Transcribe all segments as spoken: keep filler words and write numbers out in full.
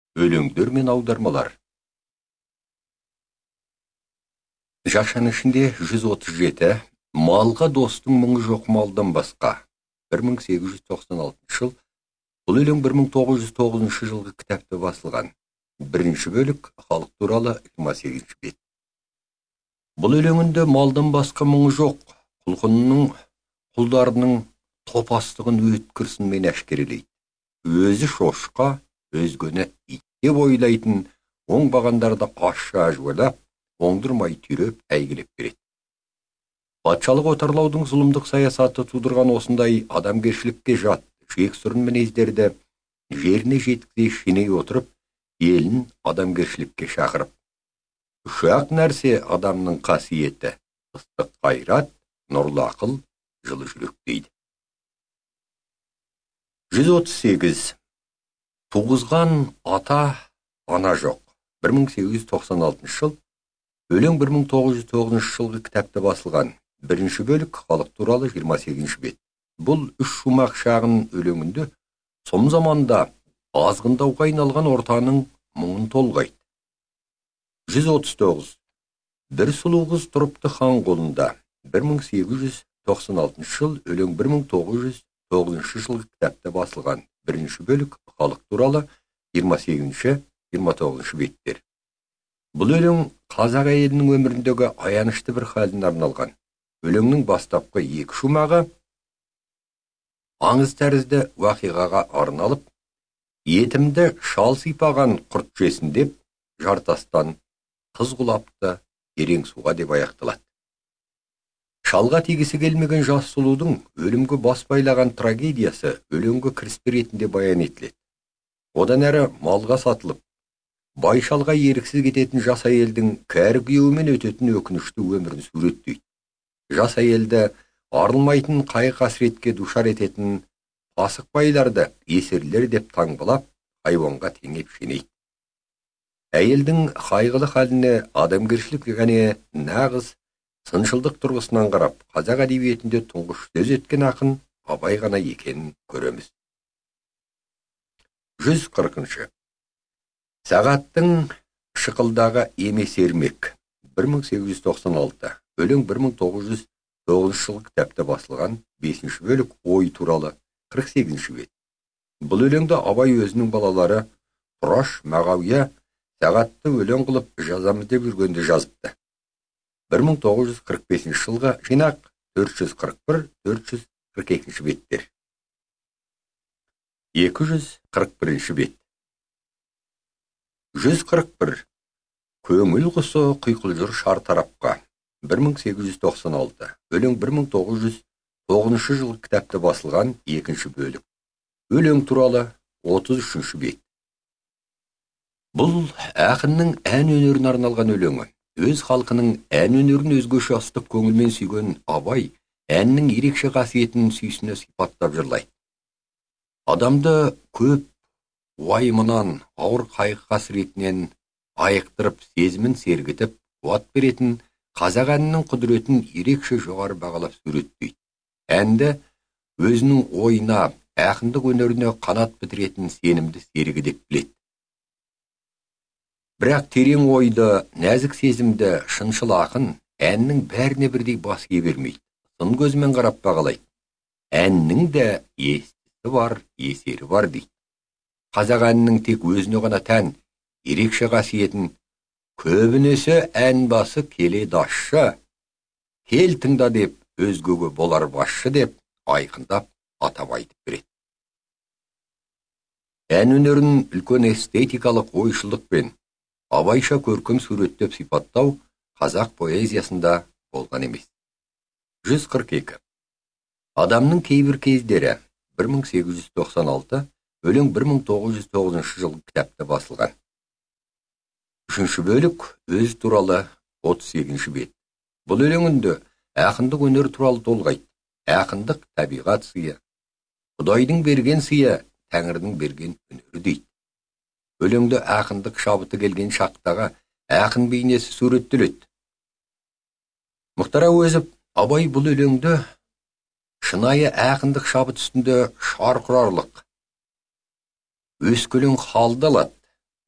Өлеңдер мен аудармалар. Жашан ішінде жүз отыз жеті, малға достың мұңы жоқ малдан басқа. бір мың сегіз жүз тоқсан алтыншы жыл. Бұл өлең бір мың тоғыз жүз тоғызыншы жылғы кітапта басылған. Бірінші бөлік халық туралы жиырма сегізінші бет. Бұл өлеңінде малдан басқа мұңы жоқ, құлқынның, құлдарының топастығын өткірсінмен әшкерелейді. Өзі шошқа, өзгені ит деп ойлайтын оңбағандарды ашша ажуалап, оңдырмай түйреп әйгілеп береді. Патшалық отарлаудың зұлымдық саясаты тудырған осындай адамгершілікке жат жексұрын мінездерді жеріне жеткізе шеней отырып, елін адамгершілікке шақырып. Үш-ақ нәрсе адамның қасиеті: ыстық қайрат, нұрлы ақыл, жылы жүрек дейді. жүз отыз сегіз. Туғызған ата, ана жоқ. бір мың сегіз жүз тоқсан алтыншы жыл. Өлең бір мың тоғыз жүз тоғызыншы жылғы кітапта басылған. Бірінші бөлік халық туралы жиырма сегізінші бет. Бұл үш шумақ шағын өлеңінде сом заманда азғындауға айналған ортаның мұңын толғайды. жүз отыз тоғыз. Бір сұлу қыз тұрыпты хан қолында. бір мың сегіз жүз тоқсан алтыншы жыл. Өлең бір мың тоғыз жүз тоғызыншы жылғы кітапта басылған. Бірінші бөлік халық туралы жиырма сегізінші жиырма тоғызыншы беттер. Бұл өлең қазақ әйелінің өміріндегі аянышты бір халіне арналған. Өлеңнің бастапқы екі шумағы аңыз тәрізді уақиғаға арналып, етімді шал сипаған құрт жесін деп, жартастан қыз құлапты терең суға деп аяқталады. Шалға тегісі келмеген жас сұлудың өлімге бас байлаған трагедиясы өлеңге кіріспе ретінде баян етіледі. Одан әрі малға сатылып, бай шалға еріксіз кететін жас әйелдің кәрі күйеуімен өтетін өкінішті өмірін суреттейді. Жас әйелді арылмайтын қайғы-қасіретке душар ететін пасық байларды есерлер деп таңбалап, хайуанға теңеп шенейді. Әйелдің қайғылы халіне адамгершілік және нағыз сыншылдық тұрғысынан қарап, қазақ әдебиетінде тұңғыш сөз еткен ақын Абай ғана екенін көреміз. жүз қырқыншы. Сағаттың шықылдағы емес ермек. бір мың сегіз жүз тоқсан алты. Өлең бір мың тоғыз жүз тоғызыншы жылғы кітапта басылған. бесінші бөлік ой туралы қырық сегізінші бет. Бұл өлеңді Абай өзінің балалары Тұраш, Мағауия Сағатты өлең қылып жазамыз деп жүргенде жазыпты. бір мың тоғыз жүз қырық бесінші жылғы жинақ төрт жүз қырық бір төрт жүз қырық екінші беттер. екі жүз қырық бірінші бет. жүз қырық бір. Көңіл құсы құйқылжыр шар тарапқа. бір мың сегіз жүз тоқсан алты. Өлең бір мың тоғыз жүз тоғызыншы жылғы кітапта басылған. екінші бөлік. Өлең туралы отыз үшінші бет. Бұл ақынның ән өнерін арналған өлеңі. Өз халқының ән өнерін өзгеше ыстық көңілмен сүйген Абай әннің ерекше қасиетін сүйсіне сипаттап жырлайды. Адамды көп уайымынан, ауыр қайғы қасіретінен айықтырып, сезімін сергітіп, қуат беретін қазақ әнінің құдіретін ерекше жоғары бағалап суреттейді. Әнді өзінің ойына, ақындық өнеріне қанат бітіретін сенімді серігі деп біледі. Бірақ терең ойды, нәзік сезімді шыншыл ақын әннің бәріне бірдей бас ие бермейді. Сын көзімен қарап бағалайды. Әннің де естісі бар, есері бар дейді. Қазақ әнінің тек өзіне ғана тән ерекше қасиетін көбінесе ән басы келе дашшы, кел тыңда деп, өзгеге болар басшы деп айқындап атап айтып береді. Ән өнерін үлкен эстетикалық ойшылдықпен абайша көркем суреттеп сипаттау қазақ поэзиясында болған емес. жүз қырық екі. Адамның кейбір кездері. бір мың сегіз жүз тоқсан алты. Өлең бір мың тоғыз жүз тоғызыншы жылғы кітапта басылған. Үшінші бөлік өз туралы отыз сегізінші бет. Бұл өлеңінде ақындық өнер туралы толғайды. Ақындық табиғат сыйы, Құдайдың берген сыйы, Тәңірдің берген өнері дейді. Өлеңді ақындық шабыты келген шақтағы ақын бейнесі суреттеледі. Мұхтар Әуезов Абай бұл өлеңді шынайы ақындық шабыт үстінде шарқ ұрарлық, өскелең халды алады,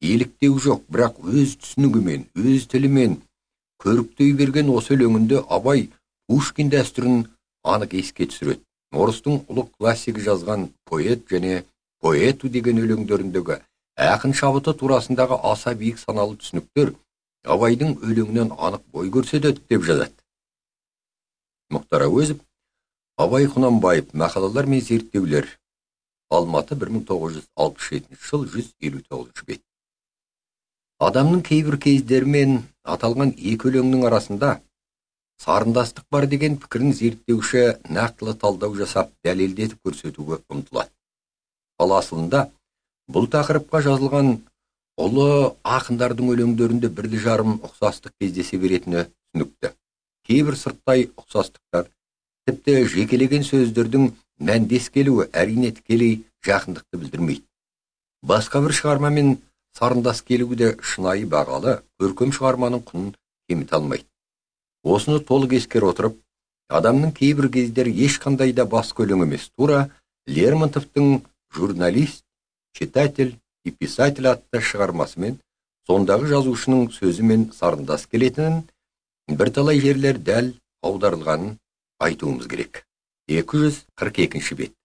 еліктеу жоқ, бірақ өз түсінігімен, өз тілімен көріктей берген осы өлеңінде абай Пушкин дәстүрін анық еске түсіреді. Орыстың ұлы классигі жазған поэт және поэту деген өлеңдеріндегі ақын шабыты турасындағы аса биік саналы түсініктер Абайдың өлеңінен анық бой көрсетеді деп жазады. Мұхтар Әуезов, Абай Құнанбаев, мақалалар мен зерттеулер. Алматы, бір мың тоғыз жүз алпыс жетінші жыл, жүз елу тоғызыншы бет. Адамның кейбір кездерімен аталған екі өлеңнің арасында сарындастық бар деген пікірін зерттеуші нақтылы талдау жасап, дәлелдетіп көрсетуге ұмтылады. Ал асылында бұл тақырыпқа жазылған ұлы ақындардың өлеңдерінде бірлі жарым ұқсастық кездесе беретіні түсінікті. Кейбір сырттай ұқсастықтар, тіпті жекелеген сөздердің мәндес келуі әрине тікелей жақындықты білдірмейді. Басқа бір шығармамен сарындас келуі де шынайы бағалы, көркем шығарманың құнын кеміте алмайды. Осыны толық ескере отырып, адамның кейбір кездері ешқандай да басқа өлең емес, тура Лермонтовтың «Журналист, читатель и писатель» атты шығармасымен, сондағы жазушының сөзімен сарындас келетінін, бірталай жерлер дәл аударылғанын айтуымыз керек. екі жүз қырық екінші бет.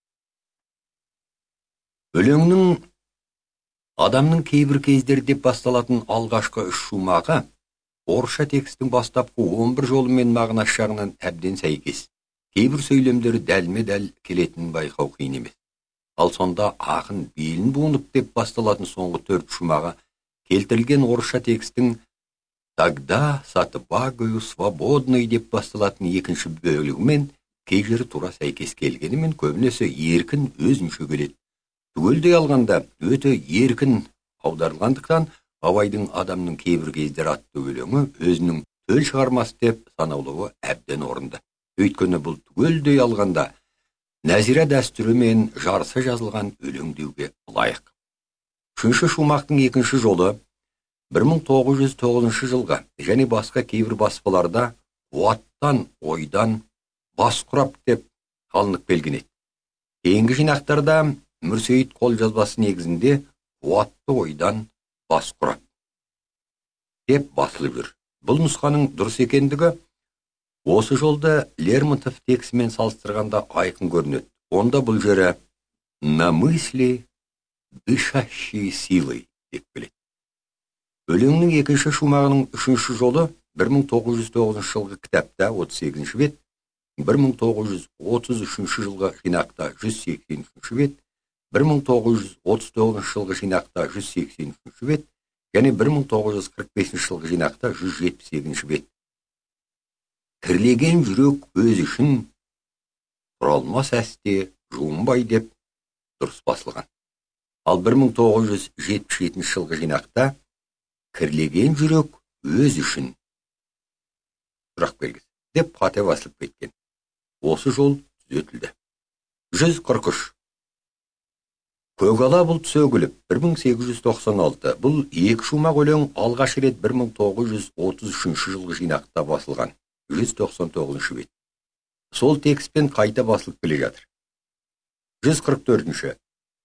Өлеңнің адамның кейбір кездері деп басталатын алғашқы үш шумағы орысша текстің бастапқы он бір жолымен мағынасы жағынан әбден сәйкес. Кейбір сөйлемдері дәлме-дәл келетінін байқау қиын емес. Ал сонда ақын белін буынып деп басталатын соңғы төрт шумағы келтірілген орысша текстің «Тогда с отвагою свободной» деп басталатын екінші бөлігімен кей жері тура сәйкес келгенімен көбінесе еркін өзінше келеді. Түгелдей алғанда өте еркін аударылғандықтан Абайдың адамның кейбір кездері атты өлеңі өзінің төл шығармасы деп санаулығы әбден орынды. Өйткені бұл түгелдей алғанда нәзира дәстүрімен жарыса жазылған өлең деуге лайық. Үшінші шумақтың екінші жолы бір мың тоғыз жүз тоғызыншы жылға және басқа кейбір баспаларда «Қуаттан, ойдан, бас құрап» деп алынып келген еді. Кейінгі жинақтарда Мүрсейіт қолжазбасы негізінде «Қуатты ойдан, бас құрап» деп басылып жүр. Бұл нұсқаның дұрыс екендігі осы жолда Лермонтов текстімен салыстырғанда айқын көрінеді. Онда бұл жері «на мысли, дышащие силой» деп келеді. Өлеңнің екінші шумағының үшінші жолы бір мың тоғыз жүз тоғызыншы жылғы кітапта отыз сегізінші бет, бір мың тоғыз жүз отыз үшінші жылғы жинақта жүз сексен үшінші бет, бір мың тоғыз жүз отыз тоғызыншы жылғы жинақта жүз сексен үшінші бет және бір мың тоғыз жүз қырық бесінші жылғы жинақта жүз жетпіс сегізінші бет. Кірлеген жүрек өз үшін тұралмас әсте жуынбай деп дұрыс басылған. Ал бір мың тоғыз жүз жетпіс жетінші жылғы жинақта кірлеген жүрек өз үшін сұрақ белгісі деп қате басылып кеткен. Осы жол түзетілді. жүз қырық үш. Көгала бұлт сөгіліп, бір мың сегіз жүз тоқсан алты. Бұл екі шумақ өлең алғаш рет бір мың тоғыз жүз отыз үшінші жылғы жинақта басылған. жүз тоқсан тоғызыншы бет. Сол текстпен қайта басылып келе жатыр. жүз қырық төртінші.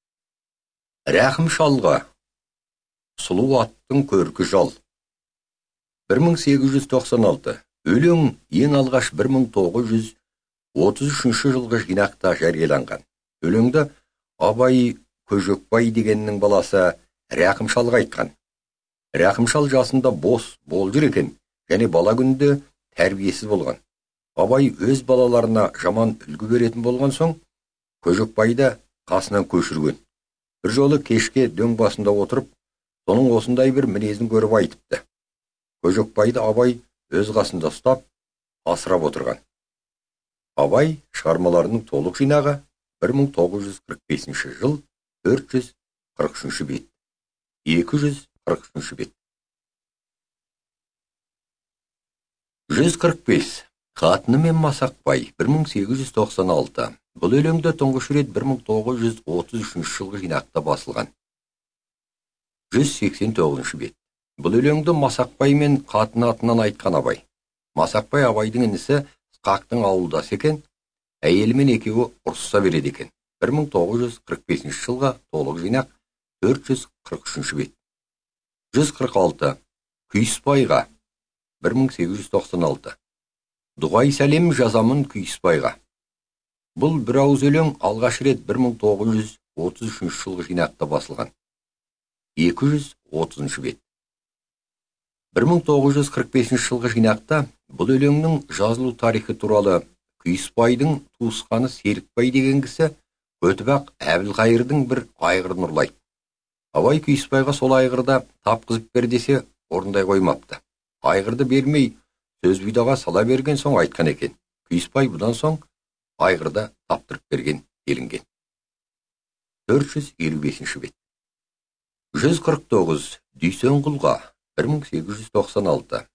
Рахым шалға, сұлу аттың көркі жал. бір мың сегіз жүз тоқсан алты. Өлең ең алғаш бір мың тоғыз жүз отыз үшінші жылғы жинақта жарияланған. Өлеңді Абай Көжекбай дегеннің баласы Рахым шалға айтқан. Рахым шал жасында бос бол жүр екен және бала күнде тәрбиесіз болған. Абай өз балаларына жаман үлгі беретін болған соң, Көжекбайды қасынан көшірген. Бір жолы кешке дөң басында отырып, соның осындай бір мінезін көріп айтыпты. Көжекбайды Абай өз қасында ұстап, асырап отырған. Абай шығармаларының толық жинағы бір мың тоғыз жүз қырық бесінші жыл, төрт жүз қырық үшінші бет. екі жүз қырық үшінші бет. жүз қырық бес. Қатыны мен Масақбай, бір мың сегіз жүз тоқсан алты. Бұл өлеңді тұңғыш рет бір мың тоғыз жүз отыз үшінші жылғы жинақта басылған. жүз сексен тоғызыншы бет. Бұл өлеңді Масақбай мен қатыны атынан айтқан Абай. Масақбай Абайдың інісі Ысқақтың ауылдасы екен, әйелімен екеуі ұрсыса береді екен. бір мың тоғыз жүз қырық бесінші жылға толық жинақ төрт жүз қырық үшінші бет. жүз қырық алты. Күйіспайға, бір мың сегіз жүз тоқсан алты. Дұғай сәлем жазамын Күйіспайға. Бұл бір ауыз өлең алғаш рет бір мың тоғыз жүз отыз үшінші жылғы жинақта басылған. екі жүз отызыншы бет. бір мың тоғыз жүз қырық бесінші жылғы жинақта бұл өлеңнің жазылу тарихы туралы Күйіспайдың туысқаны Серікбай деген кісі Көтібақ Әбілқайырдың бір айғырын ұрлайды. Абай Күйіспайға сол айғырда тапқызып бер десе, орындай қоймапты. Айғырды бермей, сөз бұйдаға сала берген соң айтқан екен. Күйіспай бұдан соң айғырда таптырып берген делінген. төрт жүз елу бесінші бет. жүз қырық тоғыз. Дүйсенқұлға, бір мың сегіз жүз тоқсан алты.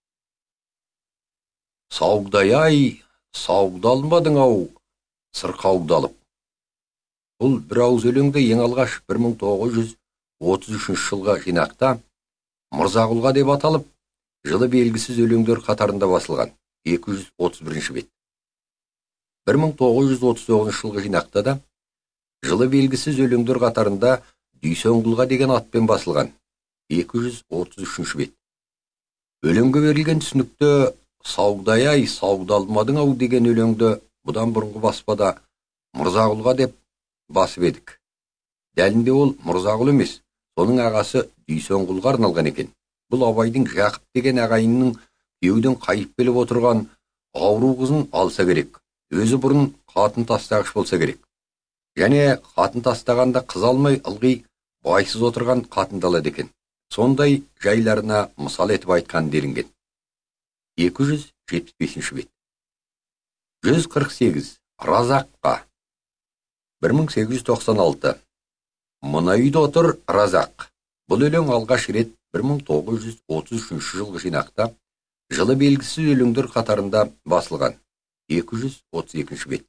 Сауғдай-ай, сауғдалмадың-ау, сырқауғдалып. Бұл бір ауыз өлеңді ең алғаш бір мың тоғыз жүз отыз үшінші жылғы жинақта Мырзағұлға деп аталып, жылы белгісіз өлеңдер қатарында басылған. екі жүз отыз бірінші бет. бір мың тоғыз жүз отыз тоғызыншы жылғы жинақта да жылы белгісіз өлеңдер қатарында Дүйсенқұлға деген атпен басылған. екі жүз отыз үшінші бет. Өлеңге берілген түсінікті сауғдай-ай, сауғдалмадың-ау деген өлеңді бұдан бұрынғы баспада Мырзағұлға деп басып едік. Дәлінде ол Мырзағұл емес, соның ағасы Дүйсенқұлға арналған екен. Бұл Абайдың Жақып деген ағайынның күйеуден қайып келіп отырған ауру қызын алса керек. Өзі бұрын қатын тастағыш болса керек. Және қатын тастағанда қыз алмай ылғи байсыз отырған қатынды алады екен. Сондай жайларына мысал етіп айтқан делінген. екі жүз жетпіс бесінші бет. жүз қырық сегіз. Разаққа, бір мың сегіз жүз тоқсан алты. Мына үйде отыр Разақ. Бұл өлең алғаш рет бір мың тоғыз жүз отыз үшінші жылғы жинақта жылы белгісіз өлеңдер қатарында басылған. екі жүз отыз екінші бет.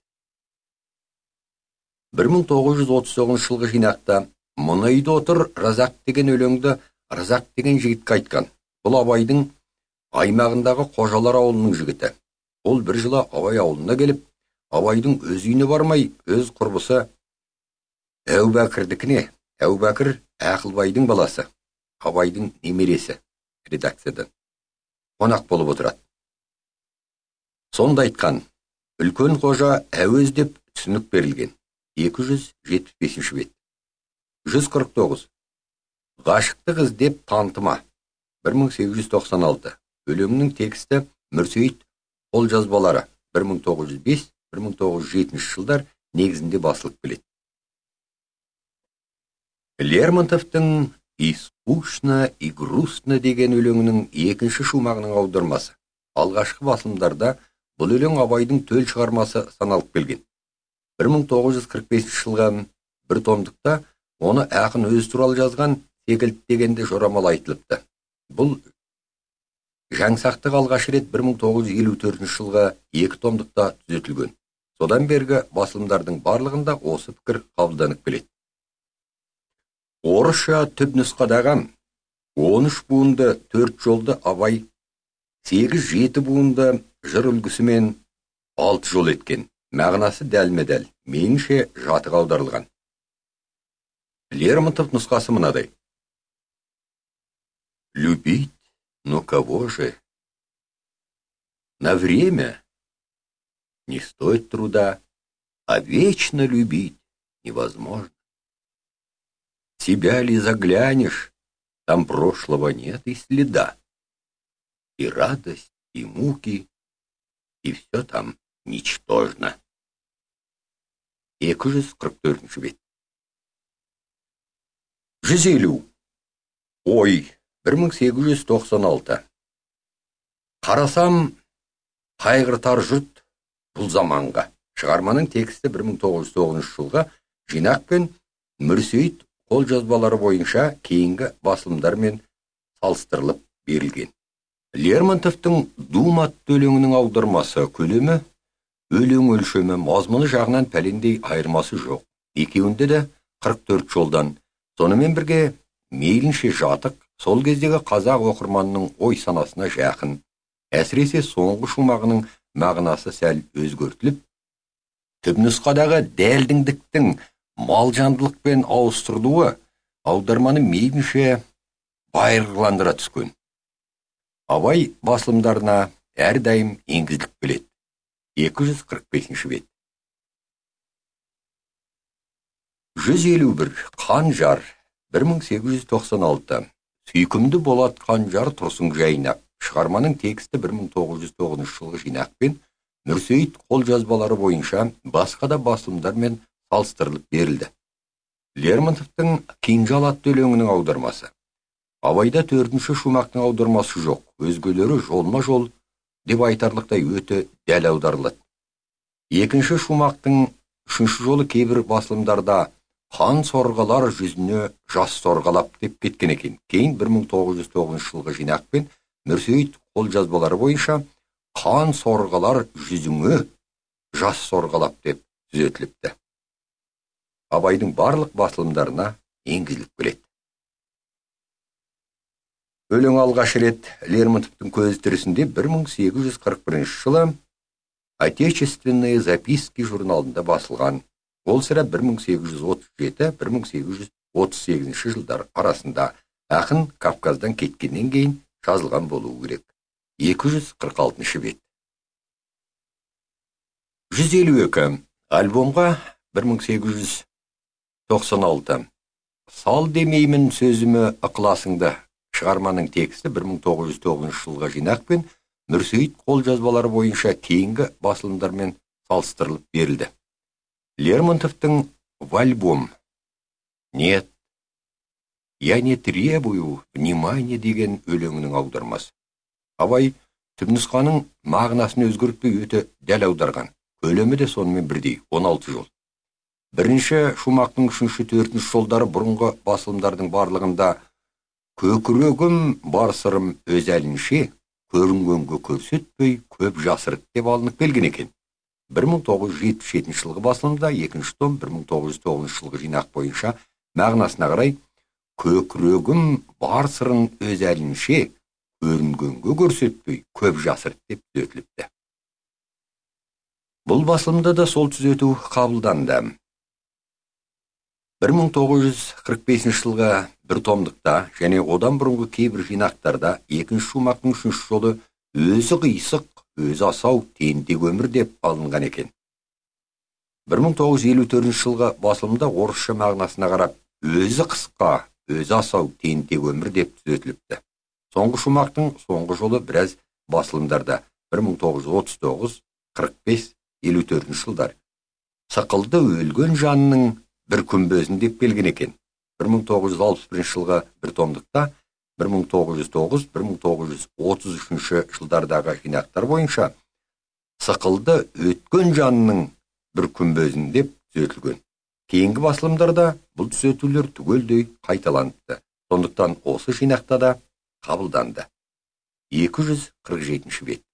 бір мың тоғыз жүз отыз тоғызыншы жылғы жинақта Мына үйде отыр Разақ деген өлеңді Разақ деген жігітке айтқан. Бұл Абайдың аймағындағы Қожалар ауылының жігіті. Ол бір жылы Абай ауылына келіп, Абайдың өз үйіне бармай, өз құрбысы Әубәкірдікіне, Әубәкір Ақылбайдың баласы, Абайдың немересі, редакциядан қонақ болып отырады. Сонда айтқан, үлкен қожа әуез деп түсінік берілген. екі жүз жетпіс бесінші бет. жүз қырық тоғыз. Ғашықты қыз деп тантыма, бір мың сегіз жүз тоқсан алты. Өлеңнің тексті Мүрсейіт қолжазбалары бір мың тоғыз жүз бес - бір мың тоғыз жүз жетінші жылдар негізінде басылып келеді. Лермонтовтың «И скучно, и грустно» деген өлеңінің екінші шумағының аудармасы. Алғашқы басылымдарда бұл өлең Абайдың төл шығармасы саналып келген. бір мың тоғыз жүз қырық бесінші жылғы бір томдықта оны ақын өз туралы жазған секілді дегенде жорамал айтылыпты. Бұл жаңсақтық алғаш рет бір мың тоғыз жүз елу төртінші жылғы екі томдықта түзетілген. Содан бергі басылымдардың барлығында осы пікір қабылданып келеді. Орысша түп нұсқадағы он үш буынды төрт жолды Абай сегіз жеті буынды жыр үлгісімен алты жол еткен. Мағынасы дәлме-дәл, меніңше жатық аударылған. Лермонтов нұсқасы мынадай. Любить, но кого же? На время не стоит труда, а вечно любить невозможно. Себя ли заглянешь, там прошлого нет и следа. И радость, и муки, и все там ничтожно. екі жүз қырық төртінші бет. жүз елу. Ой, бір мың сегіз жүз тоқсан алты. Қарасам, қайғыртар жұрт бұл заманға. Шығарманың тексті бір мың тоғыз жүз тоғызыншы жылға жинақпен Мүрсейіт қолжазбалары бойынша кейінгі басылымдармен салыстырылып берілген. Лермонтовтың «Дум» атты өлеңінің аудармасы көлемі, өлең өлшемі, мазмұны жағынан пәлендей айырмасы жоқ. Екеуінде де қырық төрт жолдан. Сонымен бірге мейлінше жатық, сол кездегі қазақ оқырманының ой санасына жақын. Әсіресе соңғы шумағының мағынасы сәл өзгертіліп, түпнұсқадағы дәлдіңдіктің малжандылықпен ауыстырылуы аударманы мейлінше байырғыландыра түскен. Абай басылымдарына әрдайым енгізіліп келеді. екі жүз қырық бесінші бет. жүз елу бір. Қанжар, бір мың сегіз жүз тоқсан алты. Сүйкімді болат Қанжар тұрсын жайнақ. Шығарманың тексті бір мың тоғыз жүз тоғызыншы жылғы жинақпен Мүрсейіт қолжазбалары бойынша басқа да басылымдармен салыстырылып берілді. Лермонтовтың «Кинжал» атты өлеңінің аудармасы. Абайда төртінші шумақтың аудармасы жоқ, өзгелері жолма-жол деп айтарлықтай өте дәл аударылады. Екінші шумақтың үшінші жолы кейбір басылымдарда қан сорғалар жүзіне жас сорғалап деп кеткен екен. Кейін бір мың тоғыз жүз тоғызыншы жылғы жинақпен Мүрсейіт қолжазбалары бойынша қан сорғалар жүзіңе жас сорғалап деп түзетіліпті. Абайдың барлық басылымдарына енгізіліп келеді. Өлең алғаш рет Лермонтовтың көз тірісінде бір мың сегіз жүз қырық бірінші жылы «Отечественные записки» журналында басылған. Ол сірә бір мың сегіз жүз отыз жеті - бір мың сегіз жүз отыз сегізінші жылдар арасында ақын Кавказдан кеткеннен кейін жазылған болуы керек. екі жүз қырық алтыншы бет. жүз елу екі. Альбомға бір мың сегіз жүз тоқсан алты. Сал демеймін сөзімі ықыласыңды. Шығарманың тексті бір мың тоғыз жүз тоғызыншы жылғы жинақпен Мүрсейіт қолжазбалары бойынша кейінгі басылымдармен салыстырылып берілді. Лермонтовтың «В альбом». Нет, я не требую внимания деген өлеңінің аудармасы. Абай түпнұсқаның мағынасын өзгертпей өте дәл аударған. Көлемі де сонымен бірдей, он алты жол. Бірінші шумақтың үшінші төртінші жолдары бұрынғы басылымдардың барлығында «Көкірегім бар сырым өз әлінше, көрінгенге көрсетпей көп жасырып» деп алынып келген екен. бір мың тоғыз жүз жетпіс жетінші жылғы басылымда екінші том бір мың тоғыз жүз тоғызыншы жылғы жинақ бойынша мағынасына қарай «Көкірегім бар сырын өз әлінше, көрінгенге көрсетпей көп жасырып» деп түзетіліпті. Бұл басылымда да сол түзету қабылданды. бір мың тоғыз жүз қырық бесінші жылғы бір томдықта және одан бұрынғы кейбір жинақтарда екінші шумақтың үшінші жолы «Өзі қисық, өзі асау, тентек өмір» деп алынған екен. бір мың тоғыз жүз елу төртінші жылғы басылымда орысша мағынасына қарап «Өзі қысқа, өзі асау, тентек өмір» деп түзетіліпті. Соңғы шумақтың соңғы жолы біраз басылымдарда бір мың тоғыз жүз отыз тоғыз, қырық бес, елу төртінші жылдар «Сықылды өлген жанның бір күмбезін» деп келген екен. бір мың тоғыз жүз алпыс бірінші жылғы бір томдықта бір мың тоғыз жүз тоғыз - бір мың тоғыз жүз отыз үшінші жылдардағы жинақтар бойынша «Сықылды өткен жанның бір күмбезін» деп түзетілген. Кейінгі басылымдарда бұл түзетулер түгелдей қайталаныпты. Сондықтан осы жинақта да қабылданды. екі жүз қырық жетінші бет.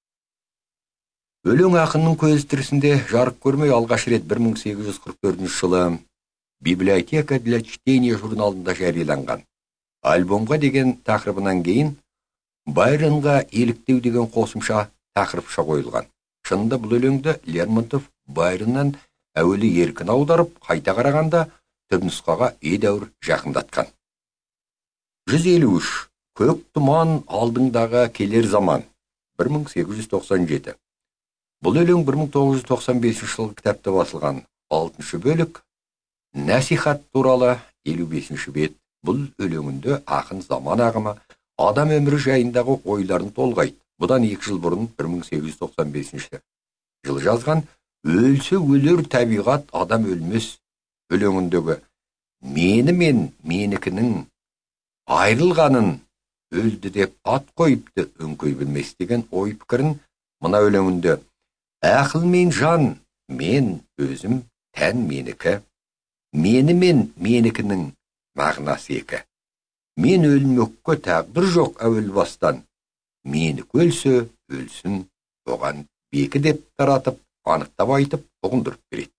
Өлең ақынның көз тірісінде жарық көрмей алғаш рет бір мың сегіз жүз қырық төртінші жылы «Библиотека для чтения» журналында жарияланған. Альбомға деген тақырыбынан кейін Байронға еліктеу деген қосымша тақырыпша қойылған. Шынында бұл өлеңді Лермонтов Байроннан әуелі еркін аударып, қайта қарағанда түпнұсқаға едәуір жақындатқан. жүз елу үш. Көк тұман алдыңдағы келер заман, бір мың сегіз жүз тоқсан жеті. Бұл өлең бір мың тоғыз жүз тоқсан бесінші жылғы кітапта басылған. алтыншы бөлік «Насихат» туралы елу бесінші бет. Бұл өлеңінде ақын заман ағымы, адам өмірі жайындағы ойларын толғайды. Бұдан екі жыл бұрын бір мың сегіз жүз тоқсан бесінші жылы жазған «Өлсе өлер табиғат, адам өлмес» өлеңіндегі «Мені мен менікінің айрылғанын өлді деп ат қойыпты өңкөй білмес» деген ой пікірін мына өлеңінде «Ақыл мен жан, мен өзім, тән менікі, мені мен менікінің мағынасы екі. Мен өлмекке тағдыр жоқ әуел бастан, мені өлсе өлсін, оған бекі» деп таратып, анықтап айтып, ұғындырып береді.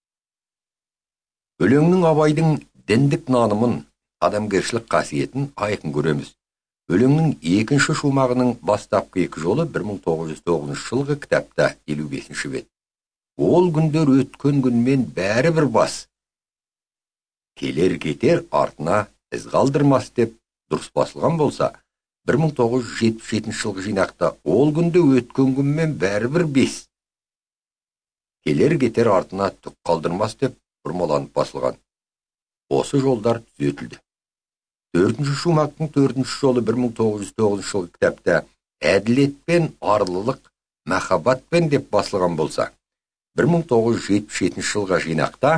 Өлеңнің Абайдың діндік нанымын, адамгершілік қасиетін айқын көреміз. Өлеңнің екінші шумағының бастапқы екі жолы бір мың тоғыз жүз тоғызыншы жылғы кітапта елу бесінші бет. «Ол күндер өткен күнмен бәрі бір бас. Келер кетер артына із қалдырмас» деп дұрыс басылған болса, бір мың тоғыз жүз жетпіс жетінші жылғы жинақта ол күнде өткен күнмен бәрібір бес. Келер кетер артына түк қалдырмас деп бұрмаланып басылған. Осы жолдар түзетілді. Төртінші шумақтың төртінші жолы бір мың тоғыз жүз тоғызыншы жылғы кітапта әділетпен, арлылық, махаббатпен деп басылған болса, бір мың тоғыз жүз жетпіс жетінші жылғы жинақта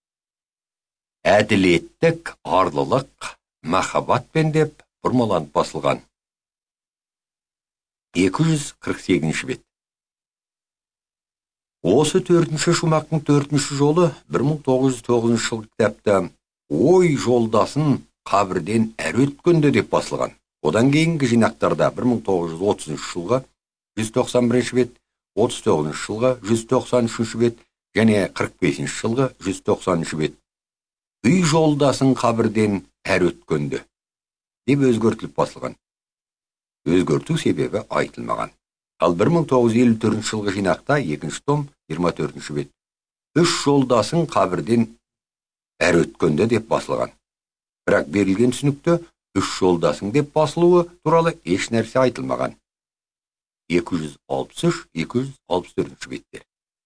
әділеттік, арлылық, махаббатпен деп бұрмаланып басылған. екі жүз қырық сегізінші бет. Осы төртінші шумақтың төртінші жолы бір мың тоғыз жүз тоғызыншы жылғы кітапта ой жолдасын қабірден әрі өткенде деп басылған. Одан кейінгі жинақтарда бір мың тоғыз жүз отызыншы жылғы жүз тоқсан бірінші бет, отыз тоғызыншы жылғы жүз тоқсан үшінші бет және қырық бесінші жылғы жүз тоқсаныншы бет. Үй жолдасын қабірден әрі өткенде деп өзгертіліп басылған. Өзгерту себебі айтылмаған. Ал бір мың тоғыз жүз елу төртінші жылғы жинақта екінші том жиырма төртінші бет. Үш жолдасын қабірден әрі өткенде деп басылған. Бірақ берілген түсінікте үш жолдасың деп басылуы туралы еш нәрсе айтылмаған. екі жүз алпыс үш - екі жүз алпыс төртінші беттер.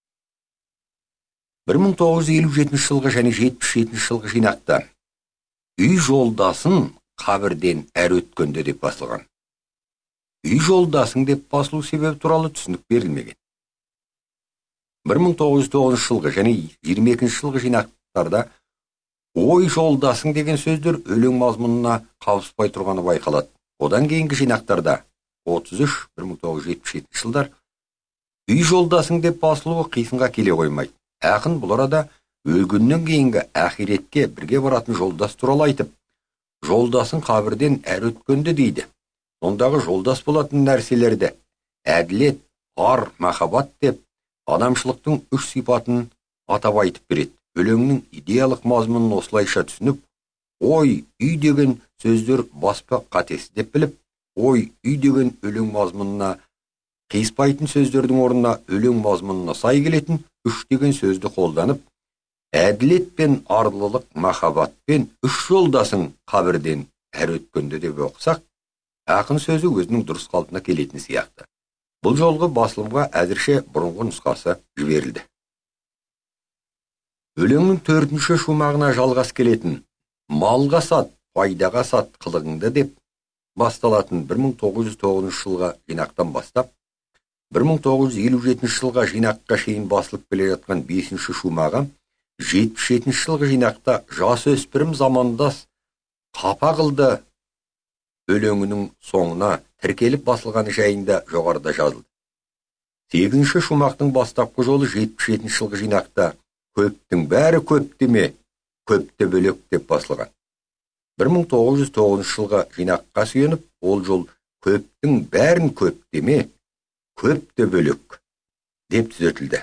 бір мың тоғыз жүз елу жетінші жылғы және жетпіс жетінші жылғы жинақта үй жолдасын қабірден әрі өткенде деп басылған. Үй жолдасың деп басылу себебі туралы түсінік берілмеген. бір мың тоғыз жүз тоғызыншы жылғы және жиырма екінші жылғы жинақтарда ой жолдасың деген сөздер өлең мазмұнына қабыспай тұрғаны байқалады. Одан кейінгі жинақтарда отыз үш - бір мың тоғыз жүз жетпіс жетінші жылдар үй жолдасың деп басылуы қисынға келе қоймайды. Ақын бұл арада өлгеннен кейінгі ақиретке бірге баратын жолдас туралы айтып, жолдасың қабірден әрі өткенде дейді. Ондағы жолдас болатын нәрселерді әділет, ар, махаббат деп адамшылықтың үш сипатын атап айтып береді. Өлеңнің идеялық мазмұнын осылайша түсініп, ой, үй деген сөздер баспа қатесі деп біліп, ой, үй деген өлең мазмұнына қиыспайтын сөздердің орнына өлең мазмұнына сай келетін үш деген сөзді қолданып, әділет пен арлылық, махаббат пен үш жолдасың қабірден әрі өткенде деп оқысақ, ақын сөзі өзінің дұрыс қалпына келетін сияқты. Бұл жолғы басылымға әзірше бұрынғы нұсқасы жіберілді. Өлеңнің төртінші шумағына жалғас келетін малға сат, пайдаға сат қылығыңды деп басталатын бір мың тоғыз жүз тоғызыншы жылға жинақтан бастап, бір мың тоғыз жүз елу жетінші жылға жинаққа шейін басылып келе жатқан бесінші шумаға жетпіс жетінші жылғы жинақта жас өспірім замандас қапа қылды өлеңінің соңына тіркеліп басылғаны жайында жоғарыда жазылды. сегізінші шумақтың бастапқы жолы жетпіс жетінші жылғы жинақта көптің бәрі көп деме, көпте бөлек деп басылған. бір мың тоғыз жүз тоғызыншы жылға жинаққа сүйеніп, ол жол көптің бәрін көп деме, көпте бөлек деп түзетілді.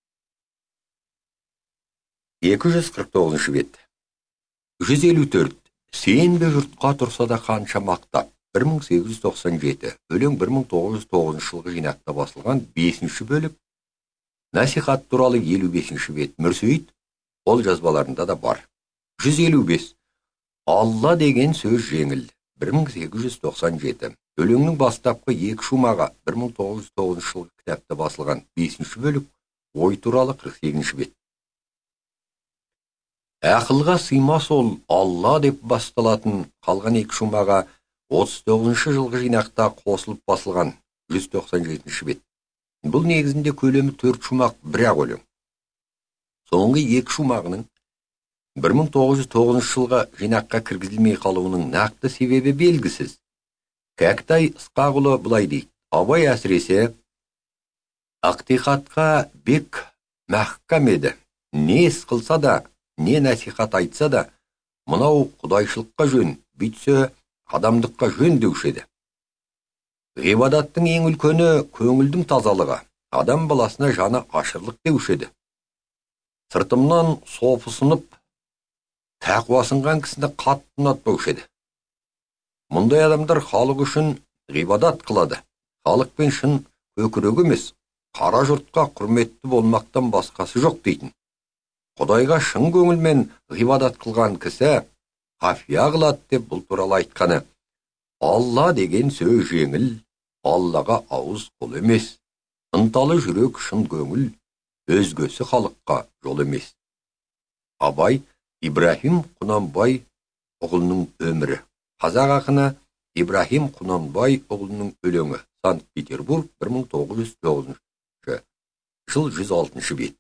екі жүз қырық тоғызыншы бет. жүз елу төрт. Сен бе жұртқа тұрса да қанша мақтап. бір мың сегіз жүз тоқсан жеті. Өлең бір мың тоғыз жүз тоғызыншы жылғы жинақта басылған бесінші бөлік. Насихат туралы елу бесінші бет. Мүрсейіт ол жазбаларында да бар. жүз елу бес. Алла деген сөз жеңіл. бір мың сегіз жүз тоқсан жеті. Өлеңнің бастапқы екі шумаға бір мың тоғыз жүз тоғызыншы жылғы кітапта басылған бесінші бөлік. Ой туралы қырық сегізінші бет. Ақылға сыймас ол Алла деп басталатын қалған екі шумаға отыз тоғызыншы жылғы жинақта қосылып басылған жүз тоқсан жетінші бет. Бұл негізінде көлемі төрт шумақ бір-ақ өлең. Соңғы екі шумағының бір мың тоғыз жүз тоғызыншы жылға жинаққа кіргізілмей қалуының нақты себебі белгісіз. Кәкітай Ысқақұлы былай дейді: Абай әсіресе ақиқатқа бек мәхкәм еді. Не іс қылса да, не насихат айтса да, мынау құдайшылыққа жөн, бүйтсе адамдыққа жөн деуші еді. Ғибадаттың ең үлкені көңілдің тазалығы, адам баласына жаны ашырлық деуші еді. Сыртымнан сопысынып, тақуасынған кісіні қатты ұнатпаушы еді. Мұндай адамдар халық үшін ғибадат қылады. Халықпен шын көкірек емес, қара жұртқа құрметті болмақтан басқасы жоқ дейтін. Құдайға шын көңілмен ғибадат қылған кісі хафия қылады деп бұл туралы айтқаны Алла деген сөз жеңіл, Аллаға ауыз қол емес. Ынталы жүрек шын көңіл, өзгесі халыққа жол емес. Абай Ибрахим Құнанбай ұғылының өмірі. Қазақ ақыны Ибрахим Құнанбай ұғылының өлеңі. Санкт-Петербург, бір мың тоғыз жүз тоғызыншы жыл, жүз алтыншы бет.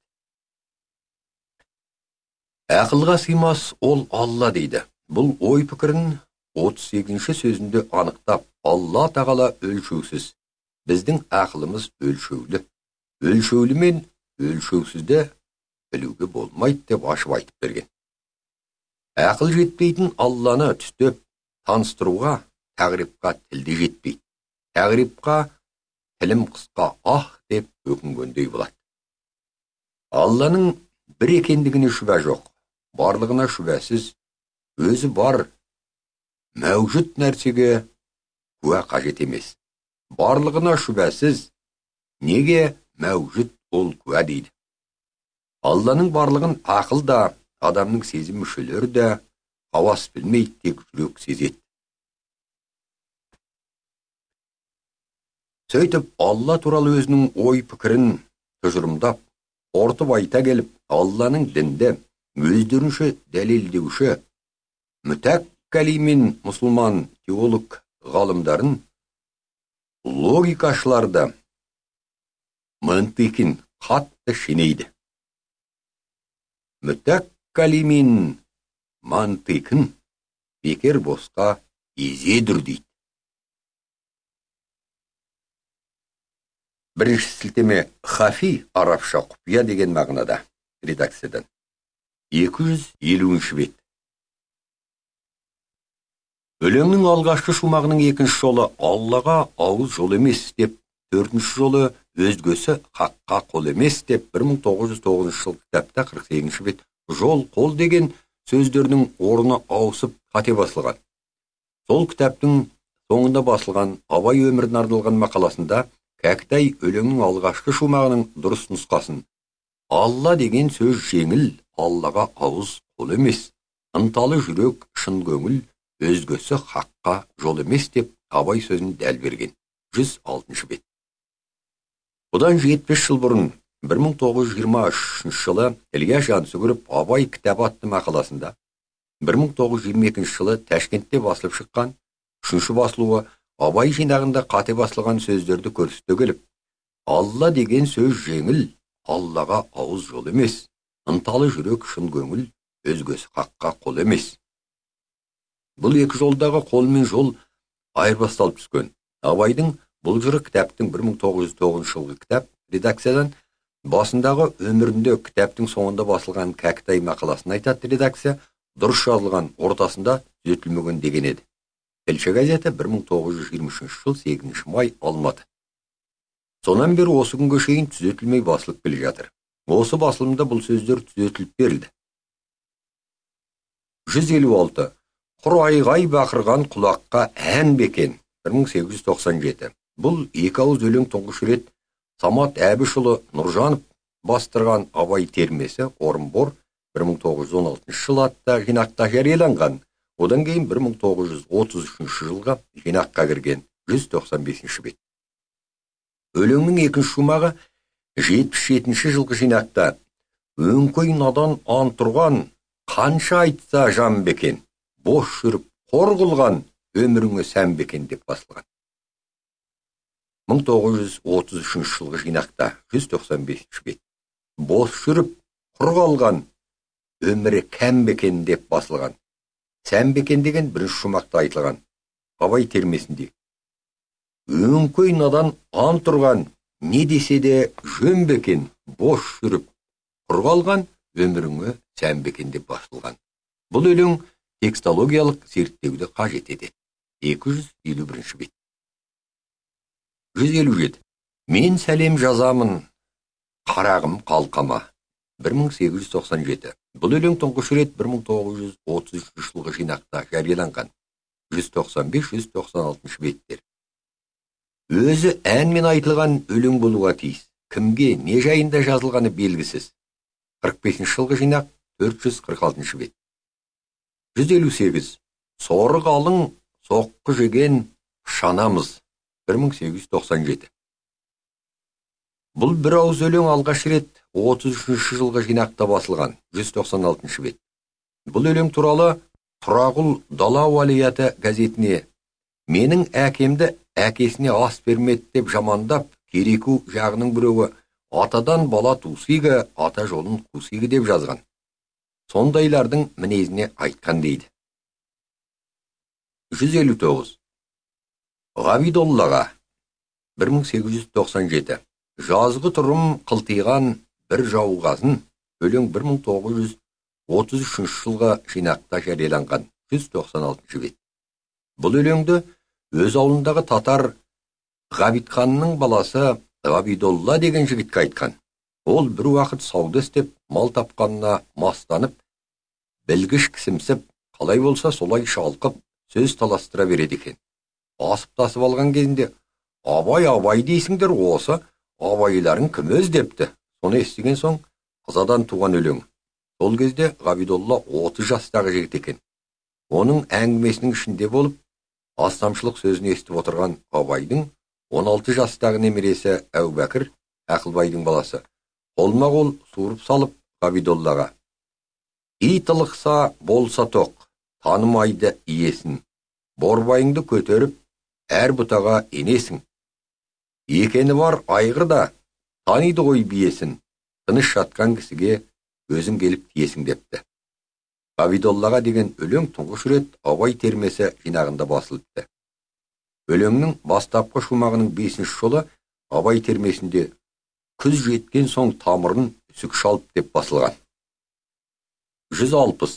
Ақылға сыймас ол Алла дейді. Бұл ой пікірін отыз сегізінші сөзінде анықтап, Алла тағала өлшеусіз. Біздің ақылымыз өлшеулі. Өлшеулі мен өлшеусізді білуге болмайды деп ашып айтып берген. Ақыл жетпейтін Алланы түстеп таныстыруға, тағрипқа тілде жетпейді. Тағрипқа тілім қысқа ах деп өкінгендей болады. Алланың бір екендігіне шүбә жоқ. Барлығына шүбәсіз, өзі бар, мәужүд нәрсеге куә қажет емес. Барлығына шүбәсіз, неге мәужүд ол куә дейді. Алланың барлығын ақыл да, адамның сезім мүшелері де хавас білмейді, тек жүрек сезеді. Сөйтіп, Алла туралы өзінің ой пікірін тұжырымдап, ортып айта келіп, Алланың дінді өздерінше дәлелдеуші мүтәккәли мен мұсылман теолог ғалымдарын, логикашыларды мантикін қатты шенейді. Мүтәккәли мен мантикін бекер босқа езедір дейді. Бірінші сілтеме хафи арабша құпия деген мағынада, редакциядан. екі жүз елуінші бет. Өлеңнің алғашқы шумағының екінші жолы Аллаға ауыз жол емес деп, төртінші жолы өзгесі хаққа қол емес деп, бір мың тоғыз жүз тоғызыншы жыл кітапта қырық сегізінші бет жол қол деген сөздердің орны ауысып қате басылған. Сол кітаптың соңында басылған Абай өміріне арналған мақаласында Кәкітай өлеңнің алғашқы шумағының дұрыс нұсқасын Алла деген сөз жеңіл, Аллаға ауыз қол емес, ынталы жүрек шын көңіл, өзгесі хаққа жол емес деп Абай сөзін дәл берген. жүз алтыншы бет. Бұдан жетпіс жыл бұрын, бір мың тоғыз жүз жиырма үшінші жылы Илья Жансүгіров Абай кітабы атты мақаласында, бір мың тоғыз жүз жиырма екінші жылы Ташкентте басылып шыққан үшінші басылуы Абай жинағында қате басылған сөздерді көрсете келіп, Алла деген сөз жеңіл, Аллаға ауыз жол емес, ынталы жүрек шын көңіл, өзгесі хаққа қол емес. Бұл екі жолдағы қол мен жол айырбасталып түскен. Абайдың бұл жыры кітаптың бір мың тоғыз жүз тоғызыншы жылғы кітап редакциядан, басындағы өмірінде кітаптың соңында басылған Кәкітай мақаласын айтады редакция, дұрыс жазылған, ортасында түзетілмеген деген еді. Тілші газеті бір мың тоғыз жүз жиырма үшінші жыл сегізінші май Алматы. Сонан бері осы күнге шейін түзетілмей басылып келе жатыр. Осы басылымда бұл сөздер түзетіліп берілді. жүз елу алты. Құр айғай бақырған құлаққа ән бекен, бір мың сегіз жүз тоқсан жеті. Бұл екі ауыз өлең тұңғыш рет Самат Әбішұлы Нұржанов бастырған Абай термесі Орынбор бір мың тоғыз жүз он алтыншы жыл атты жинақта жарияланған. Одан кейін бір мың тоғыз жүз отыз үшінші жылға жинаққа кірген. жүз тоқсан бесінші бет. Өлеңнің екінші шумағы жетпіс жетінші жылғы жинақта өңкөй надан антұрған, қанша айтса жан бекен, бос жүріп қор қылған, өміріңе сән бекен деп басылған. мың тоғыз жүз отыз үшінші жылғы жинақта жүз тоқсан бесінші бет. Бос жүріп құр қалған, өмірі кәм бекен деп басылған. Сән бекен деген бірінші шумақта айтылған. Абай термесінде. Өңкөй надан ан тұрған, не десе де жөн бекен, бос жүріп құр қалған, өміріңе сән бекен деп басылған. Бұл өлең текстологиялық зерттеуді қажет етеді. екі жүз елу бірінші бет. жүз елу жеті. Мен сәлем жазамын, қарағым қалқама. бір мың сегіз жүз тоқсан жеті. Бұл өлең тұңғыш рет бір мың тоғыз жүз отыз үшінші жылғы жинақта жарияланған. жүз тоқсан бес жүз тоқсан алтыншы беттер. Өзі әнмен айтылған өлең болуға тиіс. Кімге, не жайында жазылғаны белгісіз. қырық бесінші жылғы жинақ төрт жүз қырық алтыншы бет. жүз елу сегіз. Соры қалың, соққы жеген шанамыз, бір мың сегіз жүз тоқсан жеті. Бұл бір ауыз өлең алғаш рет отыз үшінші жылғы жинақта басылған, жүз тоқсан алтыншы бет. Бұл өлең туралы Тұрағұл Дала уалаяты газетіне менің әкемді әкесіне ас бермеді деп жамандап, кереку жағының біреуі атадан бала тусигі, ата жолын қусигі деп жазған. Сондайлардың мінезіне айтқан дейді. жүз елу тоғыз. Ғабидоллаға, бір мың сегіз жүз тоқсан жеті. Жазғы тұрым қылтиған бір жауғазын, өлең бір мың тоғыз жүз отыз үшінші жылғы жинақта жарияланған, жүз тоқсан алтыншы бет. Бұл өлеңді өз ауылындағы татар Ғабитханның баласы Ғабидолла деген жігітке айтқан. Ол бір уақыт сауда істеп, мал тапқанына мастанып, білгіш кісімсіп, қалай болса солай шалқып, сөз таластыра береді екен. Басып тасып алған кезінде, абай, абай дейсіңдер, осы абайларың кім өз депті. Соны естіген соң, қызадан туған өлең. Сол кезде Ғабидолла отыз жастағы жігіт екен. Оның әңгімесінің ішінде болып, астамшылық сөзін естіп отырған абайдың он алты жастағы немересі Әубәкір, Ақылбайдың баласы, қолма-қол суырып салып Ғабидоллаға: ит ылықса болса тоқ, танымайды иесін, борбайыңды көтеріп, әр бұтаға енесің. Екені бар айғырда, таниды ғой биесін, тыныш жатқан кісіге өзің келіп тиесің депті. Ғабидоллаға деген өлең тұңғыш рет Абай термесі жинағында басылыпты. Өлеңнің бастапқы шумағының бесінші жолы Абай термесінде күз жеткен соң тамырын үсік шалып деп басылған. жүз алпыс.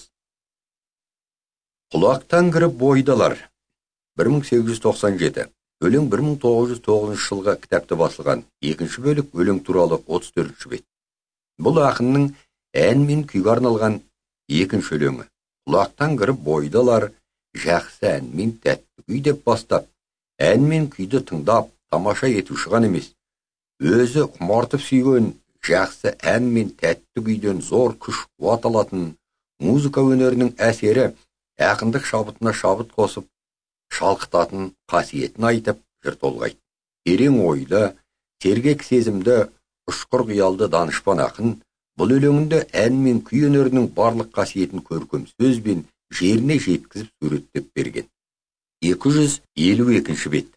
Құлақтан кіріп бойдалар, бір мың сегіз жүз тоқсан жеті. Өлең бір мың тоғыз жүз тоғызыншы жылғы кітапта басылған. Екінші бөлік өлең туралы отыз төртінші бет. Бұл ақынның ән мен күйге арналған екінші өлеңі. Құлақтан кіріп бойдалар, жақсы ән мен тәтті күй деп бастап, ән мен күйді тыңдап, тамаша етуші ғана емес, өзі құмартып сүйген жақсы ән мен тәтті күйден зор күш қуат алатын музыка өнерінің әсері ақындық шабытына шабыт қосып, шалқытатын қасиетін айтып жыр толғайды. Терең ойлы, сергек сезімді, ұшқыр қиялды данышпан ақын бұл өлеңінде ән мен күй өнерінің барлық қасиетін көркем сөзбен жеріне жеткізіп суреттеп берген. екі жүз елу екінші бет.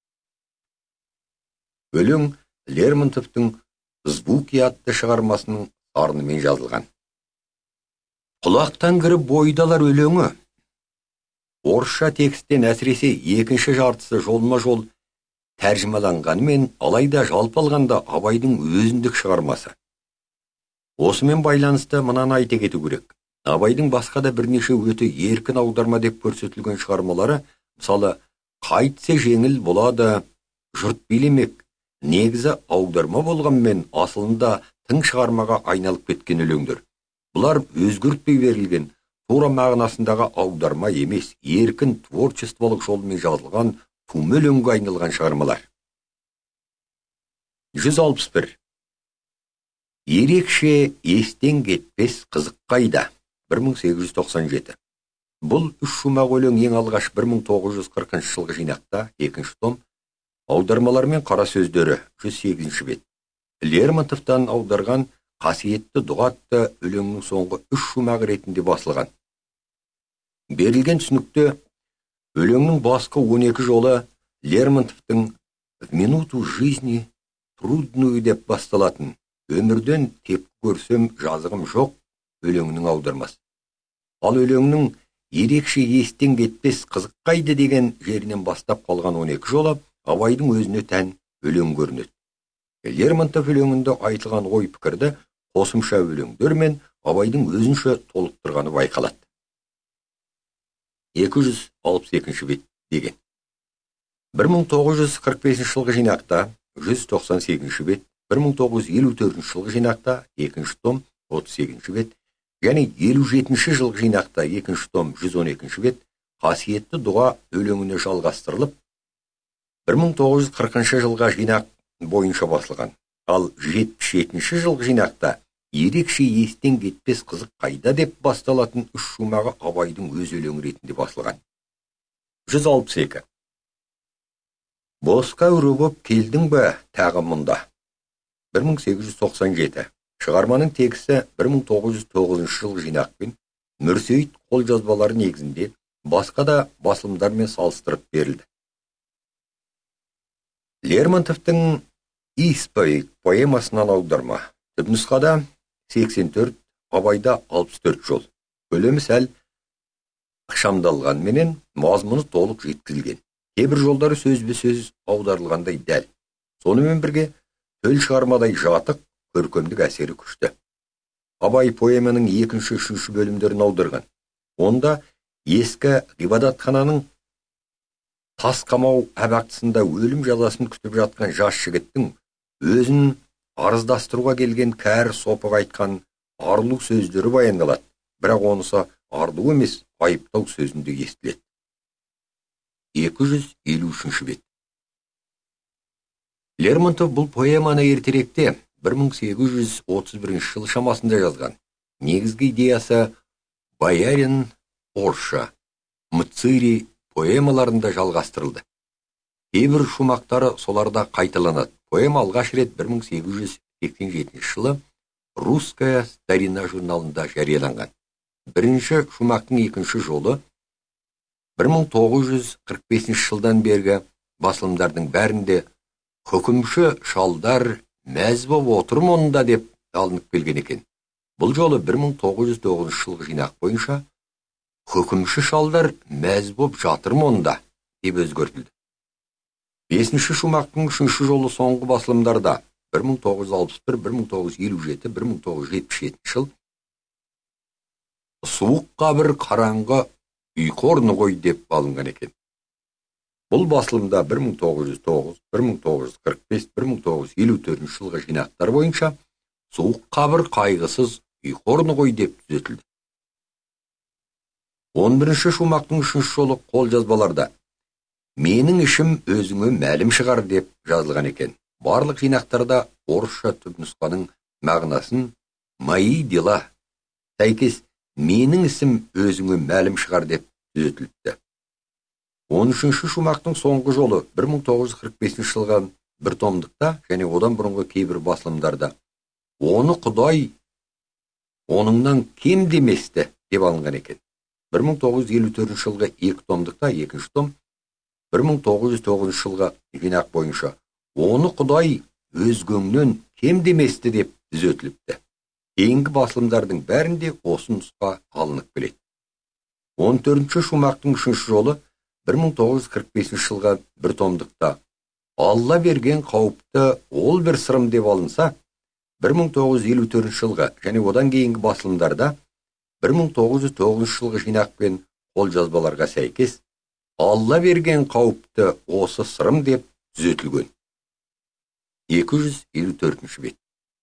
Өлең Лермонтовтың «Звуки» атты шығармасының сарынымен жазылған. Құлақтан кіріп бойдалар өлеңі орысша текстен әсіресе екінші жартысы жолма-жол тәржімаланғанымен, алайда жалпы алғанда Абайдың өзіндік шығармасы. Осымен байланысты мынаны айта кету керек. Абайдың басқа да бірнеше өте еркін аударма деп көрсетілген шығармалары, мысалы, қайтсе жеңіл болады, жұрт билемек, негізі аударма болғанмен асылында тың шығармаға айналып кеткен өлеңдер. Бұлар өзгертпей берілген, тура мағынасындағы аударма емес, еркін творчестволық жолмен жазылған тума өлеңге айналған шығармалар. жүз алпыс бір. Ерекше естен кетпес қызық қайда, бір мың сегіз жүз тоқсан жеті. Бұл үш шумақ өлең ең алғаш бір мың тоғыз жүз қырқыншы жылғы жинақта, екінші том, аудармалар мен қара сөздері, жүз сегізінші бет. Лермонтовтан аударған қасиетті дұға атты өлеңнің соңғы үш шумағы ретінде басылған. Берілген түсінікте өлеңнің басқа он екі жолы Лермонтовтың «В минуту жизни трудную» деп басталатын «Өмірден тепкі көрсем жазығым жоқ» өлеңінің аудармасы. Ал өлеңнің ерекше естен кетпес қызық қайда деген жерінен бастап қалған он екі жолы Абайдың өзіне тән өлең көрінеді. Лермонтов өлеңінде айтылған ой пікірді қосымша өлеңдер мен Абайдың өзінше толықтырғаны байқалады. екі жүз алпыс екінші бет деген. бір мың тоғыз жүз қырық бесінші жылғы жинақта жүз тоқсан сегізінші бет, бір мың тоғыз жүз елу төртінші жылғы жинақта екінші том отыз сегізінші бет, және елу жетінші жылғы жинақта екінші том жүз он екінші бет қасиетті дұға өлеңіне жалғастырылып, бір мың тоғыз жүз қырқыншы жылға жинақ бойынша басылған. Ал жетпіс жетінші жылғы жинақта ерекше естен кетпес қызық қайда деп басталатын үш шумағы Абайдың өз өлеңі ретінде басылған. жүз алпыс екі. Босқа үрі боп келдің бі тағы мұнда. бір мың сегіз жүз тоқсан жеті. Шығарманың тексті бір мың тоғыз жүз тоғызыншы жылғы жинақпен Мүрсейіт қолжазбалары негізінде басқа да басылымдармен салыстырып берілді. Лермонтовтың «Исповедь» поэмасынан аударма. Түпнұсқада сексен төрт, Абайда алпыс төрт жол. Көлемі сәл ықшамдалғанменен мазмұны толық жеткізілген. Кейбір жолдары сөзбе-сөз аударылғандай дәл. Сонымен бірге төл шығармадай жатық, көркемдік әсері күшті. Абай поэманың екінші, үшінші бөлімдерін аударған. Онда ескі ғибадатхананың тас қамау абақтысында өлім жазасын күтіп жатқан жас жігіттің өзін арыздастыруға келген кәрі сопық айтқан арлу сөздері баяндалады. Бірақ онысы арлу емес, айыптау сөзінде естіледі. екі жүз елу үшінші бет. Лермонтов бұл поэманы ертеректе бір мың сегіз жүз отыз бірінші жыл шамасында жазған. Негізгі идеясы Боярин, Орша, Мцыри поэмаларында жалғастырылды. Кейбір шумақтары соларда қайталанады. Поэма алғаш рет бір мың сегіз жүз сексен жетінші жылы Русская старина журналында жарияланған. Бірінші шумақтың екінші жолы бір мың тоғыз жүз қырық бесінші жылдан бергі басылымдардың бәрінде «Хөкімші шалдар мәз боп отыр мұнда» деп алынып келген екен. Бұл жолы бір мың тоғыз жүз тоғызыншы жылғы жинақ бойынша «Хөкімші шалдар мәз боп жатыр мұнда» деп өзгертілді. Бесінші шумақтың үшінші жолы соңғы басылымдарда бір мың тоғыз жүз алпыс бір, бір мың тоғыз жүз елу жеті, бір мың тоғыз жүз жетпіс жетінші жыл «Суық қабір қараңғы ұйқорны ғой» деп алынған екен. Бұл басылымда бір мың тоғыз жүз тоғыз, бір мың тоғыз жүз қырық бес, бір мың тоғыз жүз елу төртінші жылғы жинақтар бойынша «Суық қабір қайғысыз ұйқорны ғой» деп түзетілді. он бірінші шумақтың үшінші жолы қолжазбаларда «Менің ішім өзіңе мәлім шығар» деп жазылған екен. Барлық жинақтарда орысша түпнұсқаның мағынасын «Мои дела» сәйкес «Менің ісім өзіңе мәлім шығар» деп түзетілді. он үшінші шумақтың соңғы жолы бір мың тоғыз жүз қырық бесінші жылғы бір томдықта және одан бұрынғы кейбір басылымдарда «Оны Құдай оныңнан кем деместі» деп алынған екен. бір мың тоғыз жүз елу төртінші жылғы екі томдықта екінші том, бір мың тоғыз жүз тоғызыншы жылғы жинақ бойынша «Оны Құдай өзгеңнен кем деместі» деп түзетіліпті. Кейінгі басылымдардың бәрінде осы нұсқа алынып келеді. он төртінші шумақтың үшінші жолы бір мың тоғыз жүз қырық бесінші жылғы бір томдықта «Алла берген қауіпті ол бір сырым» деп алынса, бір мың тоғыз жүз елу төртінші жылғы және одан кейінгі басылымдарда бір мың тоғыз жүз тоғызыншы жылғы жинақ пен қолжазбаларға сәйкес «Алла берген қауіпті осы сырым» деп түзетілген. екі жүз елу төртінші бет.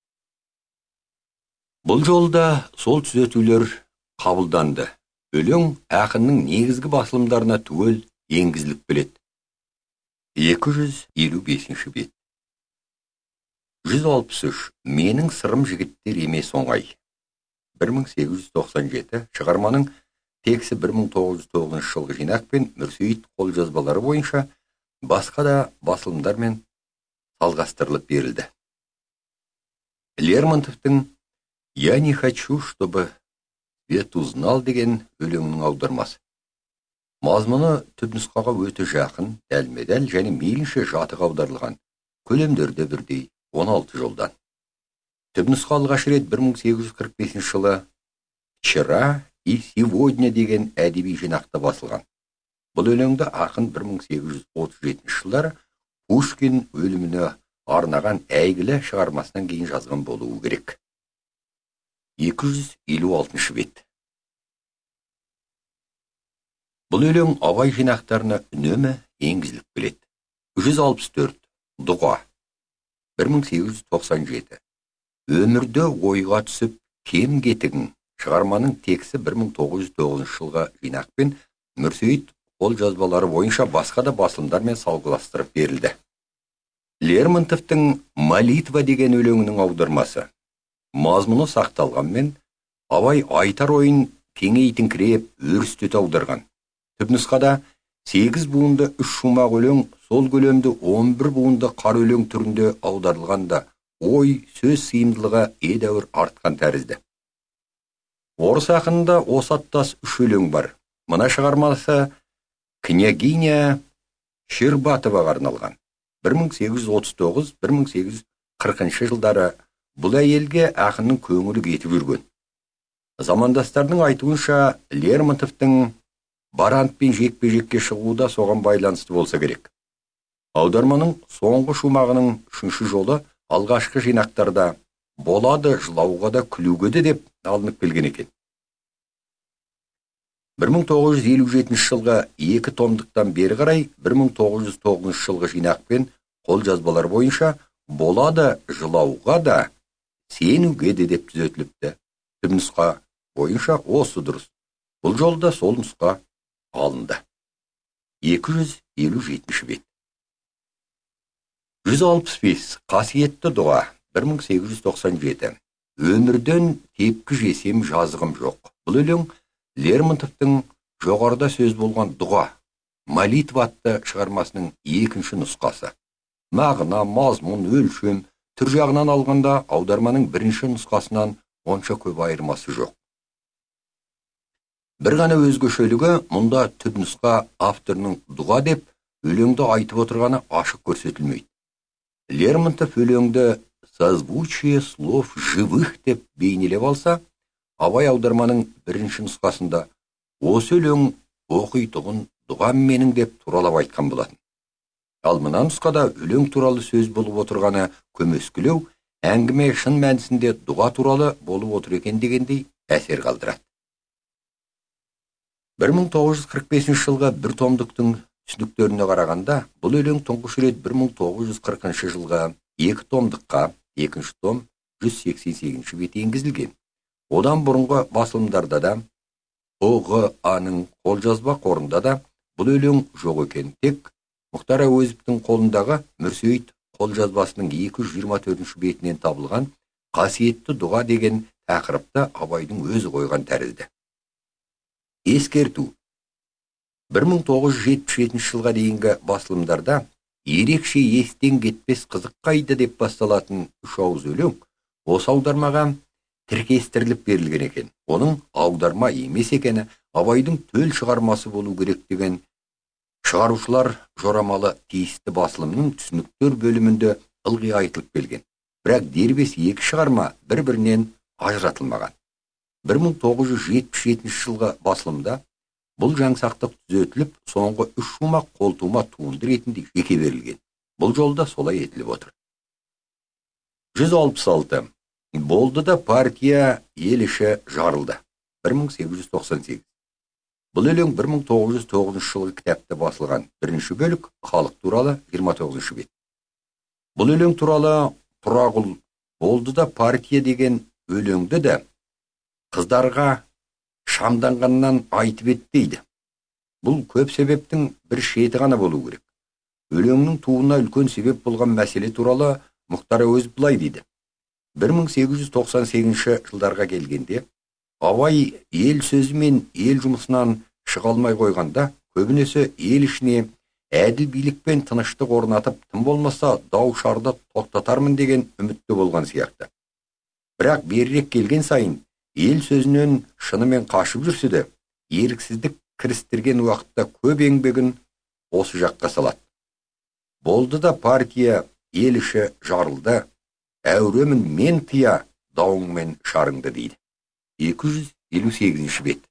Бұл жолда сол түзетулер қабылданды. Өлең ақынның негізгі басылымдарына түгел енгізіліп келеді. екі жүз елу бесінші бет. жүз алпыс үш. Менің сырым жігіттер емес оңай. бір мың сегіз жүз тоқсан жеті. Шығарманың тексті бір мың тоғыз жүз тоғызыншы жылғы жинақ пен Мүрсейіт қолжазбалары бойынша басқа да басылымдармен салғастырылып берілді. Лермонтовтың «Я не хочу, чтобы свет узнал» деген өлеңнің аудармасы. Мазмұны түпнұсқаға өте жақын, дәлме-дәл және мейлінше жатық аударылған. Көлемдерде бірдей он алты жолдан. Түпнұсқа алғаш рет бір мың сегіз жүз қырық бесінші жылы «Вчера и сегодня» деген әдеби жинақта басылған. Бұл өлеңді ақын бір мың сегіз жүз отыз жетінші жылдары Пушкин өліміне арнаған әйгілі шығармасынан кейін жазған болуы керек. екі жүз елу алтыншы бет. Бұл өлең Абай жинақтарына үнемі енгізіліп келеді. жүз алпыс төрт. Дұға. бір мың сегіз жүз тоқсан жеті. Өмірді ойға түсіп кем кетігің. Шығарманың тексті бір мың тоғыз жүз тоғызыншы жылғы жинақпен Мүрсейіт қолжазбалары бойынша басқа да басылымдармен салғыластырып берілді. Лермонтовтың «Молитва» деген өлеңінің аудармасы. Мазмұны сақталғанмен, Абай айтар ойын кеңейтіңкіреп, өрістете аударған. Түпнұсқада сегіз буынды үш шумақ өлең сол көлемді он бір буынды қара өлең түрінде аударылғанда ой, сөз сыйымдылығы едәуір артқан тәрізді. Орыс ақынында осы аттас үш өлең бар. Мына шығармасы княгиня Щербатоваға арналған. бір мың сегіз жүз отыз тоғыз - бір мың сегіз жүз қырқыншы жылдары бұл әйелге ақынның көңілі кетіп жүрген. Замандастардың айтуынша Лермонтовтың Барантпен жекпе-жекке шығуы да соған байланысты болса керек. Аударманың соңғы шумағының үшінші жолы алғашқы жинақтарда болады жылауға да күлуге де деп алынып келген екен. бір мың тоғыз жүз елу жетінші жылғы екі томдықтан бері қарай бір мың тоғыз жүз тоғызыншы жылғы жинақпен қолжазбалар бойынша болады жылауға да сенуге де деп түзетіліпті. Түпнұсқа бойынша осы дұрыс. Бұл жолда сол нұсқа алынды. екі жүз елу жетінші бет. жүз алпыс бес. Қасиетті дұға. бір мың сегіз жүз тоқсан жеті. Өмірден тепкі жесем жазығым жоқ. Бұл өлең Лермонтовтың жоғарыда сөз болған дұға, молитва атты шығармасының екінші нұсқасы. Мағына, мазмұн, өлшем, түр жағынан алғанда аударманың бірінші нұсқасынан онша көп айырмасы жоқ. Бір ғана өзгешелігі, мұнда түп нұсқа авторының дұға деп өлеңді айтып отырғаны ашық көрсетілмейді. Лермонтов өлеңді созвучие слов живых деп бейнелеп алса, Абай аударманың бірінші нұсқасында осы өлең оқитұғын дұғам менің деп туралап айтқан болатын. Ал мына нұсқада өлең туралы сөз болып отырғаны көмескілеу, әңгіме шын мәнісінде дұға туралы болып отыр екен дегендей әсер қалдырады. бір мың тоғыз жүз қырық бесінші жылғы бір томдықтың түсініктеріне қарағанда, бұл өлең тұңғыш рет бір мың тоғыз жүз қырқыншы жылғы екі томдыққа, екінші том жүз сексен сегізінші бет енгізілген. Одан бұрынғы басылымдарда да, О Ғ А-ның қолжазба қорында да бұл өлең жоқ екен. Тек Мұхтар Әуезовтің қолындағы Мүрсейіт қолжазбасының екі жүз жиырма төртінші бетінен табылған қасиетті дұға деген тақырыпта Абайдың өзі қойған тәрізді. Ескерту. бір мың тоғыз жүз жетпіс жетінші жылға дейінгі басылымдарда ерекше естен кетпес қызық қайда деп басталатын үш ауыз өлең осы аудармаға тіркестіріліп берілген екен. Оның аударма емес екені Абайдың төл шығармасы болу керек деген шығарушылар жорамалы тиісті басылымның түсініктер бөлімінде ылғи айтылып келген. Бірақ дербес екі шығарма бір-бірінен ажыратылмаған. бір мың тоғыз жүз жетпіс жетінші жылғы басылымда бұл жаңсақтық түзетіліп, соңғы үш шумақ қолтума туынды ретінде жеке берілген. Бұл жолда солай етіліп отыр. жүз алпыс алты. Болды да партия ел іші жарылды. бір мың сегіз жүз тоқсан сегіз. Бұл өлең бір мың тоғыз жүз тоғызыншы жылғы кітапта басылған бірінші бөлік халық туралы жиырма тоғызыншы бет. Бұл өлең туралы Тұрағұл болды да партия деген өлеңді де қыздарға шамданғаннан айтып еттейді. Бұл көп себептің бір шеті ғана болу керек. Өлеңнің туына үлкен себеп болған мәселе туралы Мұхтар Әуезов былай дейді. бір мың сегіз жүз тоқсан сегізінші жылдарға келгенде, Абай ел сөзі мен ел жұмысынан шыға алмай қойғанда, көбінесе ел ішіне әділ билікпен тыныштық орнатып, тым болмаса дау шарды тоқтатармын деген үмітті болған сияқты. Бірақ берірек келген сайын, ел сөзінен шынымен қашып жүрсе де, еріксіздік кірістірген уақытта көп еңбегін осы жаққа салады. Болды да партия ел іші жарылды, әуремін мен тыя дауыңмен шарыңды дейді. екі жүз елу сегізінші бет.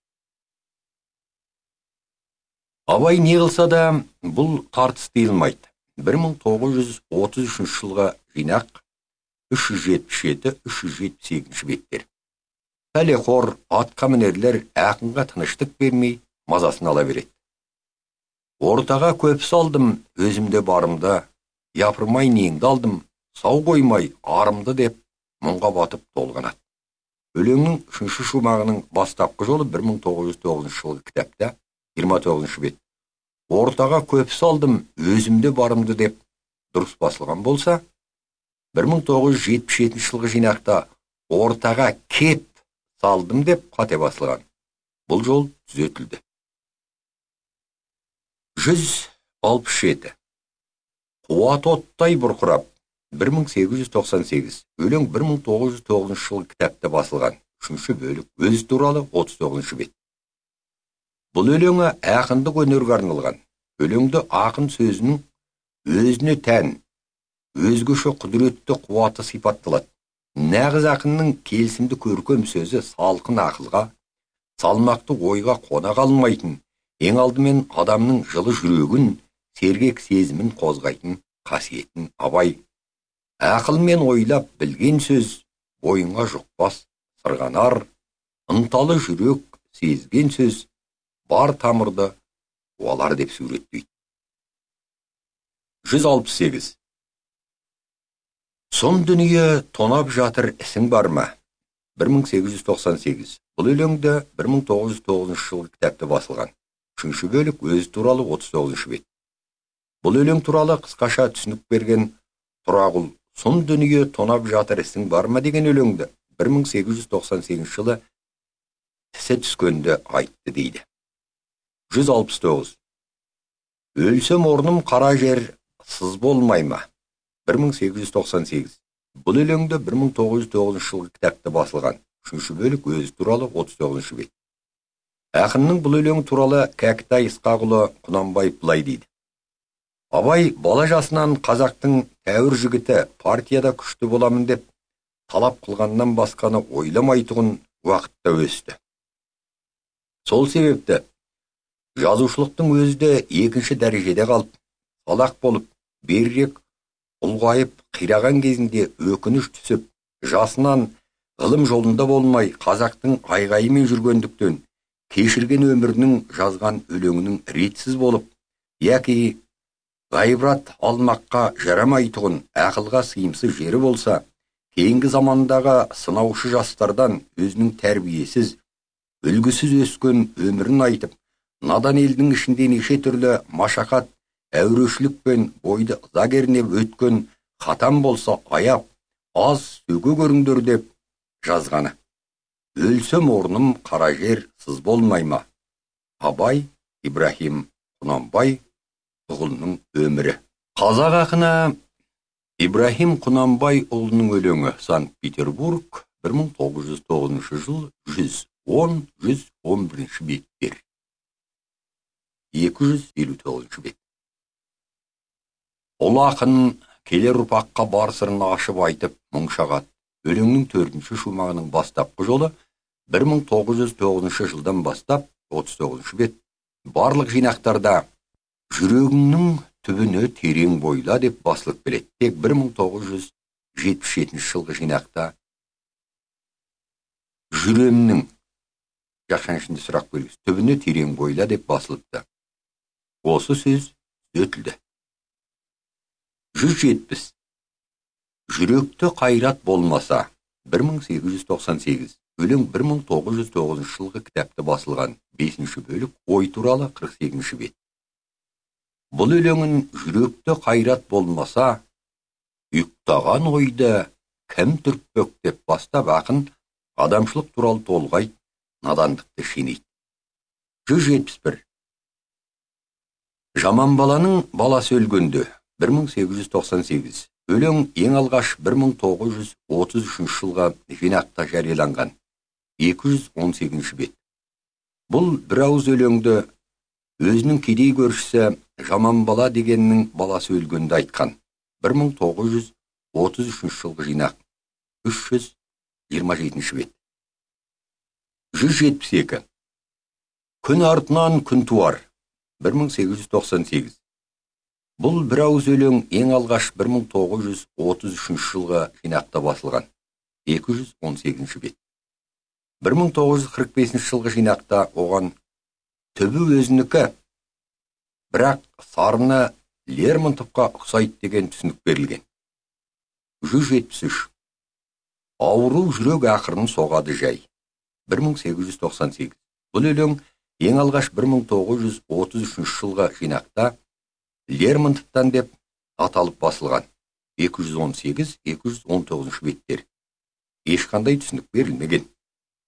Абай не қылса да бұл тартыс тыйылмайды. бір мың тоғыз жүз отыз үшінші жылға жинақ үш жүз жетпіс жеті - үш жүз жетпіс сегізінші беттер. Пәлеқор, атқамінерлер ақынға тыныштық бермей мазасын ала береді. Ортаға көп салдым, өзімде барымды, япырмай неңді алдым, сау қоймай арымды деп мұңға батып толғанады. Өлеңнің үшінші шумағының бастапқы жолы бір мың тоғыз жүз тоғызыншы жылғы кітапта жиырма тоғызыншы бет. Ортаға көп салдым, өзімде барымды деп дұрыс басылған болса, бір мың тоғыз жүз жетпіс жетінші жылғы жинақта ортаға кеп салдым деп қате басылған. Бұл жол түзетілді. жүз алпыс жеті. Қуат оттай бұрқырап, бір мың сегіз жүз тоқсан сегіз. Өлең бір мың тоғыз жүз тоғызыншы жылғы кітапта басылған. Үшінші бөлік, өз туралы отыз тоғызыншы бет. Бұл өлеңі ақындық өнерге арналған. Өлеңді ақын сөзінің өзіне тән, өзгеше құдіретті қуаты сипатталады. Нағыз ақынның келісімді көркем сөзі салқын ақылға, салмақты ойға қона қалмайтын, ең алдымен адамның жылы жүрегін, сергек сезімін қозғайтын қасиетін абай. Ақылмен ойлап білген сөз бойыңа жұқпас сырғанар, ынталы жүрек сезген сөз бар тамырды уалар деп суреттейді. жүз алпыс сегіз. Сон дүние тонап жатыр ісің бар ма? бір мың сегіз жүз тоқсан сегіз. Бұл өлеңді бір мың тоғыз жүз тоғызыншы жылғы кітапта басылған. Үшінші бөлік, өз туралы отыз тоғызыншы бет. Бұл өлең туралы қысқаша түсінік берген Тұрағұл сон дүние тонап жатыр ісің бар ма деген өлеңді бір мың сегіз жүз тоқсан сегізінші жылы тісі түскенде айтты дейді. жүз алпыс тоғыз. Өлсем орным қара жер сыз болмай ма? бір мың сегіз жүз тоқсан сегіз. Бұл өлеңді бір мың тоғыз жүз тоғызыншы жылғы кітапта басылған. Үшінші бөлік, өз туралы отыз тоғызыншы бет. Ақынның бұл өлең туралы Кәкітай Ысқақұлы Құнанбаев былай дейді. Абай бала жасынан қазақтың тәуір жігіті, партияда күшті боламын деп талап қылғаннан басқаны ойламайтұғын уақытта өсті. Сол себепті жазушылықтың өзі екінші дәрежеде қалып, салақ болып, берірек ұлғайып қираған кезінде өкініш түсіп, жасынан ғылым жолында болмай қазақтың айғайымен жүргендіктен кешірген өмірінің жазған өлеңінің ретсіз болып, яки ғайбрат алмаққа жарамайтұғын ақылға сыйымсыз жері болса, кейінгі замандағы сынаушы жастардан өзінің тәрбиесіз, үлгісіз өскен өмірін айтып, надан елдің ішінде неше түрлі машақат, әурешілікпен бойды ыза кернеп өткен қатам болса аяп, аз сөге көріңдер деп жазғаны. Өлсем орным қара жер сыз болмай ма? Абай Ибрахим Құнанбай ұғылының өмірі. Қазақ ақыны Ибрахим Құнанбай ұлының өлеңі. Санкт-Петербург, бір мың тоғыз жүз тоғызыншы жыл, жүз он жүз он бірінші беттер. екі жүз елу тоғызыншы бет. Ұлы ақын келер ұрпаққа бар сырын ашып айтып мұң шағады. Өлеңнің төртінші шумағының бастапқы жолы бір мың тоғыз жүз тоғызыншы жылдан бастап отыз тоғызыншы бет. Барлық жинақтарда жүрегіңнің түбіне терең бойла деп басылып келеді. Тек бір мың тоғыз жүз жетпіс жетінші жылғы жинақта жүремнің жақшан ішінде сұрақ белгісі түбіне терең бойла деп басылыпты. Осы сөз өтілді. жүз жетпіс. Жүректі қайрат болмаса, бір мың сегіз жүз тоқсан сегіз. Өлең бір мың тоғыз жүз тоғызыншы жылғы кітапта басылған. бесінші бөлік, ой туралы қырық сегізінші бет. Бұл өлеңін жүректі қайрат болмаса, ұйықтаған ойды кім түртпек деп бастап ақын адамшылық туралы толғайды, надандықты шенейді. жүз жетпіс бір. Жаман баланың баласы өлгенде, бір мың сегіз жүз тоқсан сегіз. Өлең ең алғаш бір мың тоғыз жүз отыз үшінші жылға жинақта жарияланған. екі жүз он сегізінші бет. Бұл бір ауыз өлеңді өзінің кедей көршісі жаман бала дегеннің баласы өлгенде айтқан. бір мың тоғыз жүз отыз үшінші жылғы жинақ. үш жүз жиырма жетінші бет. жүз жетпіс екі. Күн артынан күн туар. бір мың сегіз жүз тоқсан сегіз. Бұл бір ауыз өлең ең алғаш бір мың тоғыз жүз отыз үшінші жылғы жинақта басылған. екі жүз он сегізінші бет. бір мың тоғыз жүз қырық бесінші жылғы жинақта оған түбі өзінікі, бірақ сарыны Лермонтовқа ұқсайды деген түсінік берілген. жүз жетпіс үш. Ауру жүрек ақырын соғады жай. бір мың сегіз жүз тоқсан сегіз. Бұл өлең ең алғаш бір мың тоғыз жүз отыз үшінші жылғы жинақта Лермонтовтан деп аталып басылған. екі жүз он сегіз екі жүз он тоғызыншы беттер. Ешқандай түсінік берілмеген.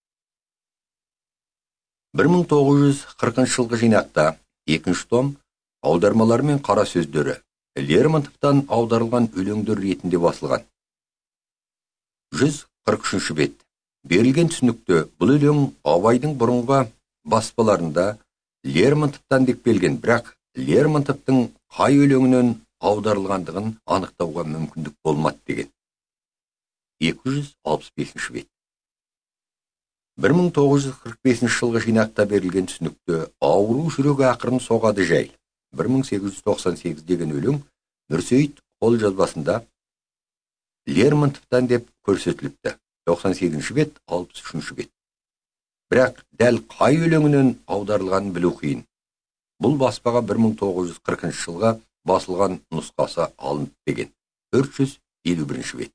бір мың тоғыз жүз қырқыншы жылғы жинақта екінші том аудармалары мен қара сөздері Лермонтовтан аударылған өлеңдер ретінде басылған. жүз қырық үшінші бет. Берілген түсінікте бұл өлең Абайдың бұрынғы баспаларында Лермонтовтан деп келген, бірақ Лермонтовтың қай өлеңінен аударылғандығын анықтауға мүмкіндік болмады деген. екі жүз алпыс бесінші бет. бір мың тоғыз жүз қырық бесінші жылғы жинақта берілген түсінікте ауру жүрек ақырын соғады жай. бір мың сегіз жүз тоқсан сегіз деген өлең Мүрсейіт қолжазбасында Лермонтовтан деп көрсетіліпті. тоқсан сегізінші бет, алпыс үшінші бет. Бірақ дәл қай өлеңінен аударылғанын білу қиын. Бұл баспаға бір мың тоғыз жүз қырқыншы жылға басылған нұсқасы алынып деген. төрт жүз елу бірінші бет.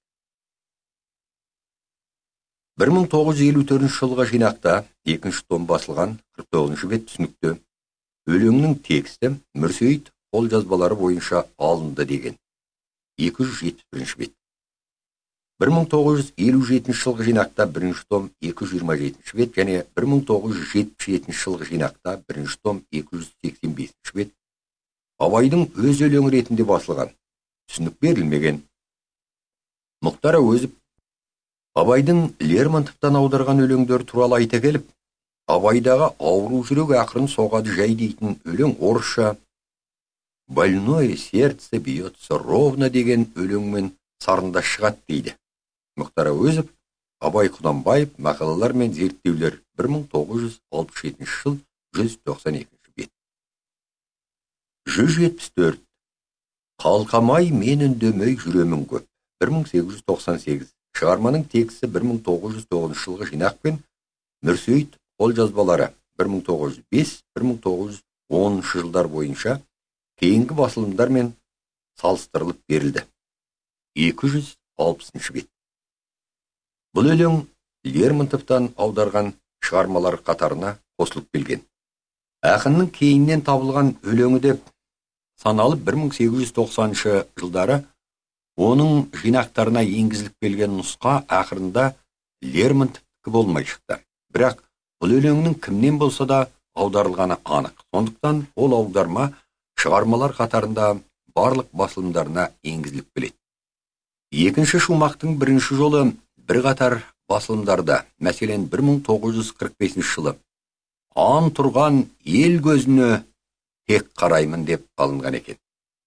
бір мың тоғыз жүз елу төртінші жылғы жинақта екінші том басылған қырық тоғызыншы бет түсінікте өлеңнің тексті Мүрсейіт қолжазбалары бойынша алынды деген. екі жүз жетпіс бірінші бет. бір мың тоғыз жүз елу жетінші жылғы жинақта бірінші том екі жүз жиырма жетінші бет және бір мың тоғыз жүз жетпіс жетінші жылғы жинақта бірінші том екі жүз сексен бесінші бет Абайдың өз өлеңі ретінде басылған. Түсінік берілмеген. Мұхтар Әуезов Абайдың Лермонтовтан аударған өлеңдер туралы айта келіп, Абайдағы ауру жүрек ақырын соғады жай дейтін өлең орысша «Больное сердце бьется ровно» деген өлеңмен сарында шығады дейді. Мұхтар Әуезов, Абай Құнанбаев, мақалалар мен зерттеулер бір мың тоғыз жүз алпыс жетінші жыл, жүз тоқсан екінші бет. жүз жетпіс төрт. Қалқамай мен үндемей жүремін көп. бір мың сегіз жүз тоқсан сегіз. Шығарманың тексті бір мың тоғыз жүз тоғызыншы жылғы жинақпен Мүрсейіт қолжазбалары бір мың тоғыз жүз бес - бір мың тоғыз жүз оныншы жылдар бойынша кейінгі басылымдармен салыстырылып берілді. екі жүз алпысыншы бет. Бұл өлең Лермонтовтан аударған шығармалар қатарына қосылып келген. Ақынның кейіннен табылған өлеңі деп саналып бір мың сегіз жүз тоқсаныншы жылдары оның жинақтарына енгізіліп келген нұсқа ақырында Лермонтовтікі болмай шықты. Бірақ бұл өлеңнің кімнен болса да аударылғаны анық. Сондықтан ол аударма шығармалар қатарында барлық басылымдарына енгізіліп келеді. Екінші шумақтың бірінші жолы бір қатар басылымдарда, мәселен бір мың тоғыз жүз қырық бесінші жылы «Ан тұрған ел көзіне тек қараймын» деп алынған екен.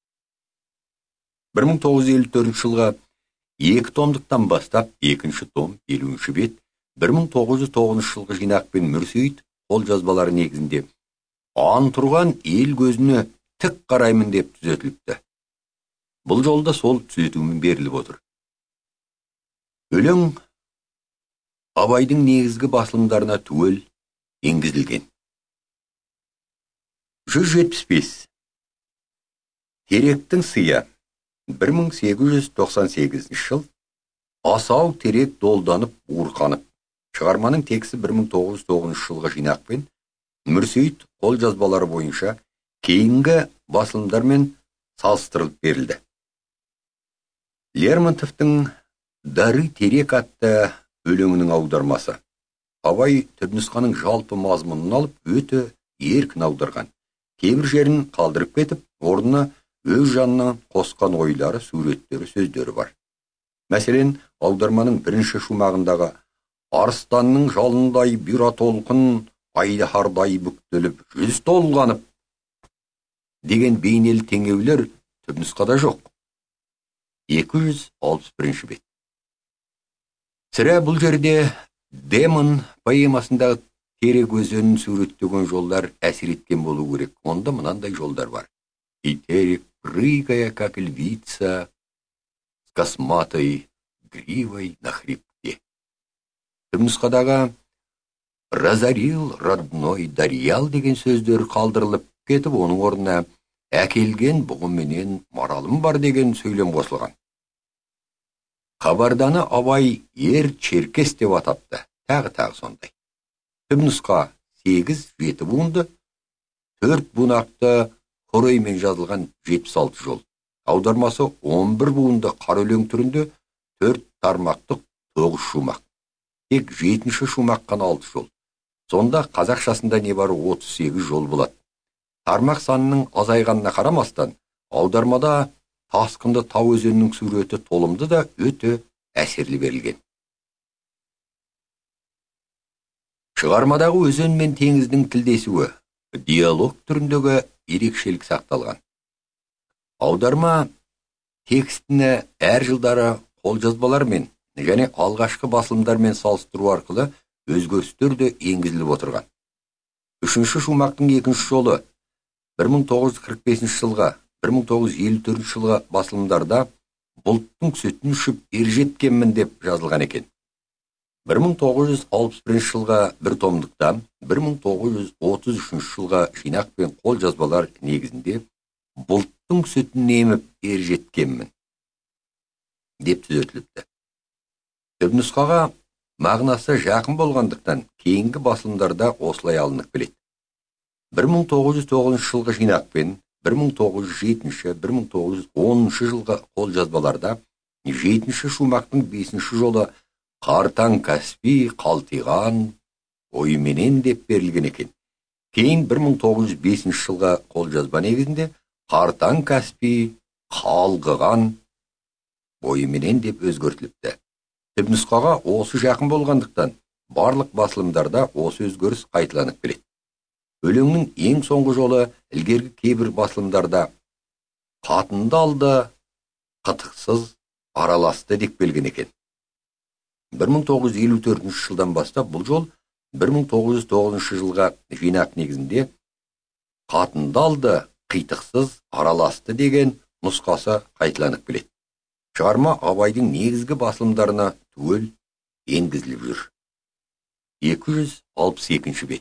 бір мың тоғыз жүз елу төртінші жылға екі томдықтан бастап екінші том елуінші бет бір мың тоғыз жүз тоғызыншы жылғы жинақпен Мүрсейіт қолжазбалары негізінде «Ан тұрған ел көзіне тік қараймын» деп түзетіліпті. Бұл жолда сол түзетумен беріліп отыр. Өлең Абайдың негізгі басылымдарына түгел енгізілген. жүз жетпіс бес. Теректің сыя. бір мың сегіз жүз тоқсан сегізінші жыл. Асау терек долданып, уырқанып. Шығарманың тексті бір мың тоғыз жүз тоғызыншы жылғы жинақпен Мүрсейіт қолжазбалары бойынша кейінгі басылымдармен салыстырылып берілді. Лермонтовтың «Дары терек» атты өлеңінің аудармасы. Абай түпнұсқаның жалпы мазмұнын алып, өте еркін аударған. Кейбір жерін қалдырып кетіп, орнына өз жанына қосқан ойлары, суреттері, сөздері бар. Мәселен, аударманың бірінші шумағындағы «Арыстанның жалындай бұйра толқын, айдаһардай бүктеліп, жүз толғанып» деген бейнелі теңеулер түпнұсқада жоқ. екі жүз алпыс бірінші бет. Сірә бұл жерде Демон поэмасындағы терек өзенін суреттеген жолдар әсер еткен болу керек. Онда мынандай жолдар бар. И терек, прыгая, как львица, с косматой гривой на хребте. Түпнұсқадағы «разорил родной дариял» деген сөздер қалдырылып кетіп, оның орнына «әкелген бұғыменен маралым бар» деген сөйлем қосылған. Хабарданы Абай ер черкес деп атапты, тағы-тағы сондай. Түпнұсқа сегіз жеті буынды, төрт буынақты хороймен жазылған жетпіс алты жол. Аудармасы он бір буынды қара өлең түрінде төрт тармақтық тоғыз шумақ. Тек жетінші шумақ қана алты жол. Сонда қазақшасында не бары отыз сегіз жол болады. тармақ санының азайғанына қарамастан, аудармада тасқынды тау өзенінің суреті толымды да өте әсерлі берілген. Шығармадағы өзен мен теңіздің тілдесуі, диалог түріндегі ерекшелік сақталған. Аударма текстіні әр жылдары қолжазбалармен және алғашқы басылымдармен салыстыру арқылы өзгерістер де енгізіліп отырған. Үшінші шумақтың екінші жолы бір мың тоғыз жүз қырық бесінші жылға, бір мың тоғыз жүз елу төртінші жылға басылымдарда бұлттың сүтін ішіп ержеткенмін деп жазылған екен. бір мың тоғыз жүз алпыс бірінші жылға бір томдықта, бір мың тоғыз жүз отыз үшінші жылға жинақ пен қолжазбалар негізінде бұлттың сүтін еміп ержеткенмін деп түзетіліпті. Түпнұсқаға мағынасы жақын болғандықтан кейінгі басылымдарда осылай алынып келеді. бір мың тоғыз жүз тоғызыншы жылғы жинақ пен бір мың тоғыз жүз жетінші, бір мың тоғыз жүз оныншы жылғы қолжазбаларда жетінші шумақтың бесінші жолы қартаң Каспий қалтиған ойменен деп берілген екен. Кейін бір мың тоғыз жүз бесінші жылға қолжазба негізінде қартаң Каспий қалғыған ойменен деп өзгертіліпті. Түпнұсқаға осы жақын болғандықтан барлық басылымдарда осы өзгеріс қайталанып келеді. Өлеңнің ең соңғы жолы ілгергі кейбір басылымдарда қатынды алды, қытықсыз араласты деп келген екен. бір мың тоғыз жүз елу төртінші жылдан бастап бұл жол бір мың тоғыз жүз тоғызыншы жылға жинақ негізінде қатынды алды, қитықсыз араласты деген нұсқасы қайталанып келеді. Шығарма Абайдың негізгі басылымдарына түгел енгізіліп жүр. екі жүз алпыс екінші бет.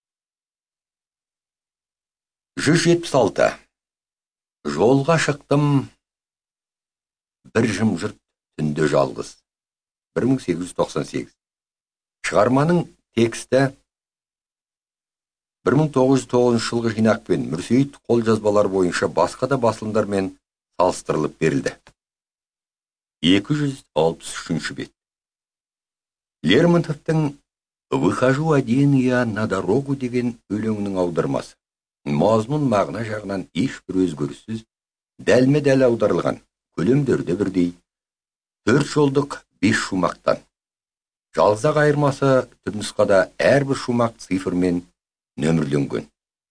жүз жетпіс алты. Жолға шықтым бір жым-жырт түнде жалғыз. бір мың сегіз жүз тоқсан сегіз. Шығарманың тексті бір мың тоғыз жүз тоғызыншы жылғы жинақ пен Мүрсейіт қолжазбалар бойынша басқа да басылымдармен салыстырылып берілді. екі жүз алпыс үшінші бет. Лермонтовтың «Выхожу один я на дорогу» деген өлеңінің аудармасы. Мазмұн мағына жағынан ешбір өзгеріссіз, дәлме-дәл аударылған, көлемдерде бірдей. Төрт жолдық бес шумақтан. Жалғызақ айырмасы түпнұсқада әрбір шумақ цифрмен нөмірленген.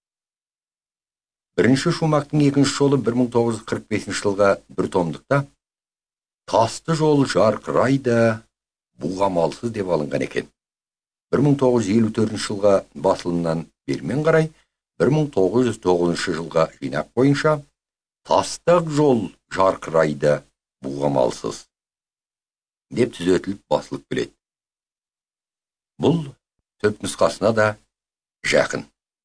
Бірінші шумақтың екінші жолы бір мың тоғыз жүз қырық бесінші жылға бір томдықта тасты жол жарқырайды, буғамалсыз деп алынған екен. бір мың тоғыз жүз елу төртінші жылға басылымнан бермен қарай, бір мың тоғыз жүз тоғызыншы жылға жинақ бойынша тастық жол жарқырайды, буғамалсыз деп түзетіліп басылып келеді. Бұл түпнұсқасына да жақын.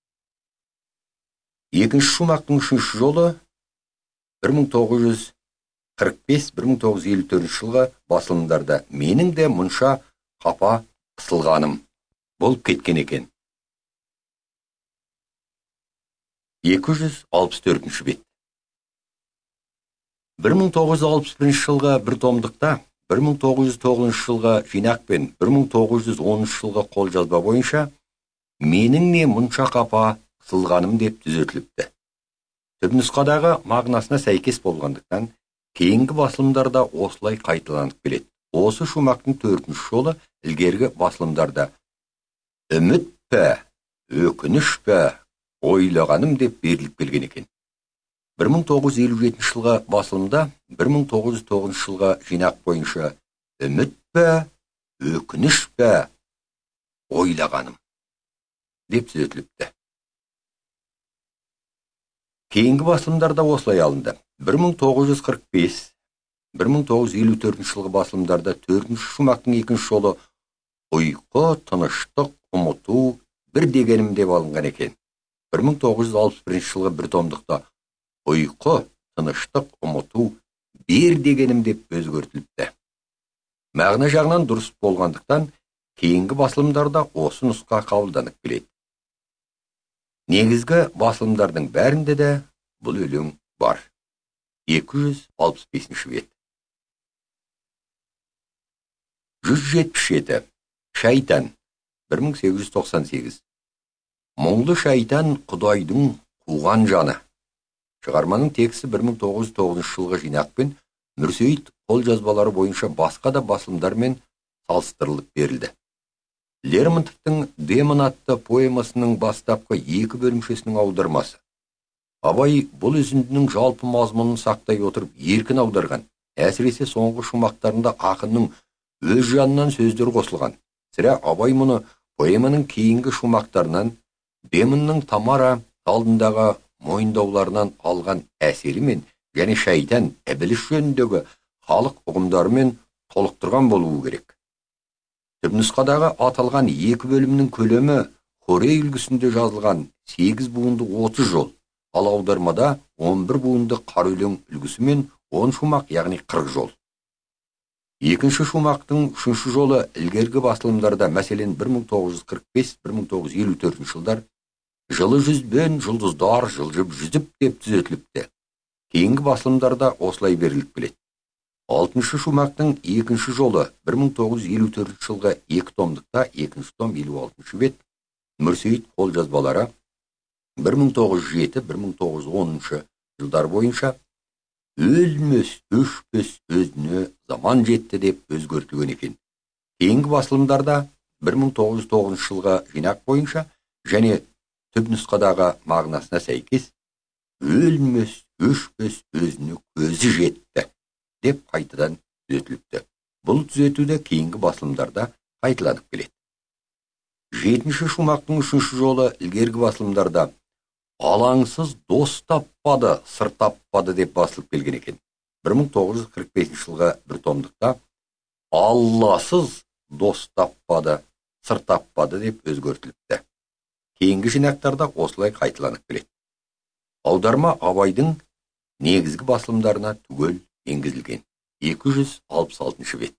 Екінші шумақтың үшінші жолы бір мың тоғыз жүз қырық бес - бір мың тоғыз жүз елу төртінші жылға басылымдарда менің де мұнша қапа қысылғаным болып кеткен екен. екі жүз алпыс төртінші бет. бір мың тоғыз жүз алпыс бірінші жылға бір томдықта, бір мың тоғыз жүз тоғызыншы жылға жинақ пен бір мың тоғыз жүз оныншы жылға қолжазба бойынша менің не мұнша қапа қысылғаным деп түзетіліпті. Түпнұсқадағы мағынасына сәйкес болғандықтан кейінгі басылымдарда осылай қайталанып келеді. Осы шумақтың төртінші жолы ілгергі басылымдарда үміт пе, өкініш пе, ойлағаным деп беріліп келген екен. бір мың тоғыз жүз елу жетінші жылға басылымда, бір мың тоғыз жүз тоғызыншы жылға жинақ бойынша үміт пе, өкініш пе, ойлағаным деп түзетіліпті. Кейінгі басылымдарда осылай алынды. бір мың тоғыз жүз қырық бес - бір мың тоғыз жүз елу төртінші жылғы басылымдарда төртінші шумақтың екінші жолы ұйқы, тыныштық, ұмыту бір дегенім деп алынған екен. бір мың тоғыз жүз алпыс бірінші жылғы бір томдықта ұйқы, тыныштық, ұмыту бер дегенім деп өзгертіліпті. Мағына жағынан дұрыс болғандықтан кейінгі басылымдарда осы нұсқа қабылданып келеді. Негізгі басылымдардың бәрінде де бұл өлең бар. екі жүз алпыс бесінші бет. жүз жетпіс жеті. Шайтан. бір мың сегіз жүз тоқсан сегіз. Мұңлы шайтан Құдайдың туған жаны. Шығарманың тексті бір мың тоғыз жүз тоғызыншы жылғы жинақпен Мүрсейіт қолжазбалары бойынша басқа да басылымдармен салыстырылып берілді. Лермонтовтың «Демон» атты поэмасының бастапқы екі бөлімшесінің аудармасы. Абай бұл үзіндінің жалпы мазмұнын сақтай отырып еркін аударған. Әсіресе соңғы шумақтарында ақынның өз жанынан сөздер қосылған. Сірә Абай мұны поэманың кейінгі шумақтарынан, Демонның Тамара алдындағы мойындауларынан алған әсерімен және шайтан, әбіліш жөніндегі халық ұғымдарымен толықтырған болуы керек. Түпнұсқадағы аталған екі бөлімнің көлемі Хорей үлгісінде жазылған сегіз буынды отыз жол, ал аудармада он бір буынды қара өлең үлгісімен он шумақ, яғни қырық жол. Екінші шумақтың үшінші жолы ілгергі басылымдарда, мәселен бір мың тоғыз жүз қырық бес - бір мың тоғыз жүз елу төртінші жылдар жылы жүзбен жұлдыздар жылжып жүзіп деп түзетіліпті. Кейінгі басылымдарда осылай беріліп келеді. Алтыншы шумақтың екінші жолы бір мың тоғыз жүз елу төртінші жылғы екі томдықта, екінші том елу алтыншы бет, Мүрсейіт қолжазбалары бір мың тоғыз жүз жеті - бір мың тоғыз жүз оныншы жылдар бойынша өлмес, өшпес өзіне заман жетті деп өзгертілген екен. Кейінгі басылымдарда бір мың тоғыз жүз тоғызыншы жылғы жинақ бойынша және түпнұсқадағы мағынасына сәйкес өлмес, өшпес өзіне көзі жетті деп қайтадан түзетіліпті. Бұл түзетуді кейінгі басылымдарда қайталанып келеді. Жетінші шумақтың үшінші жолы ілгергі басылымдарда алаңсыз дос таппады, сыр таппады деп басылып келген екен. бір мың тоғыз жүз қырық бесінші жылғы бір томдықта алласыз дос таппады, сыр таппады деп өзгертіліпті. Кейінгі жинақтарда осылай қайталанып келеді. Аударма Абайдың негізгі басылымдарына түгел енгізілген. екі жүз алпыс алтыншы бет.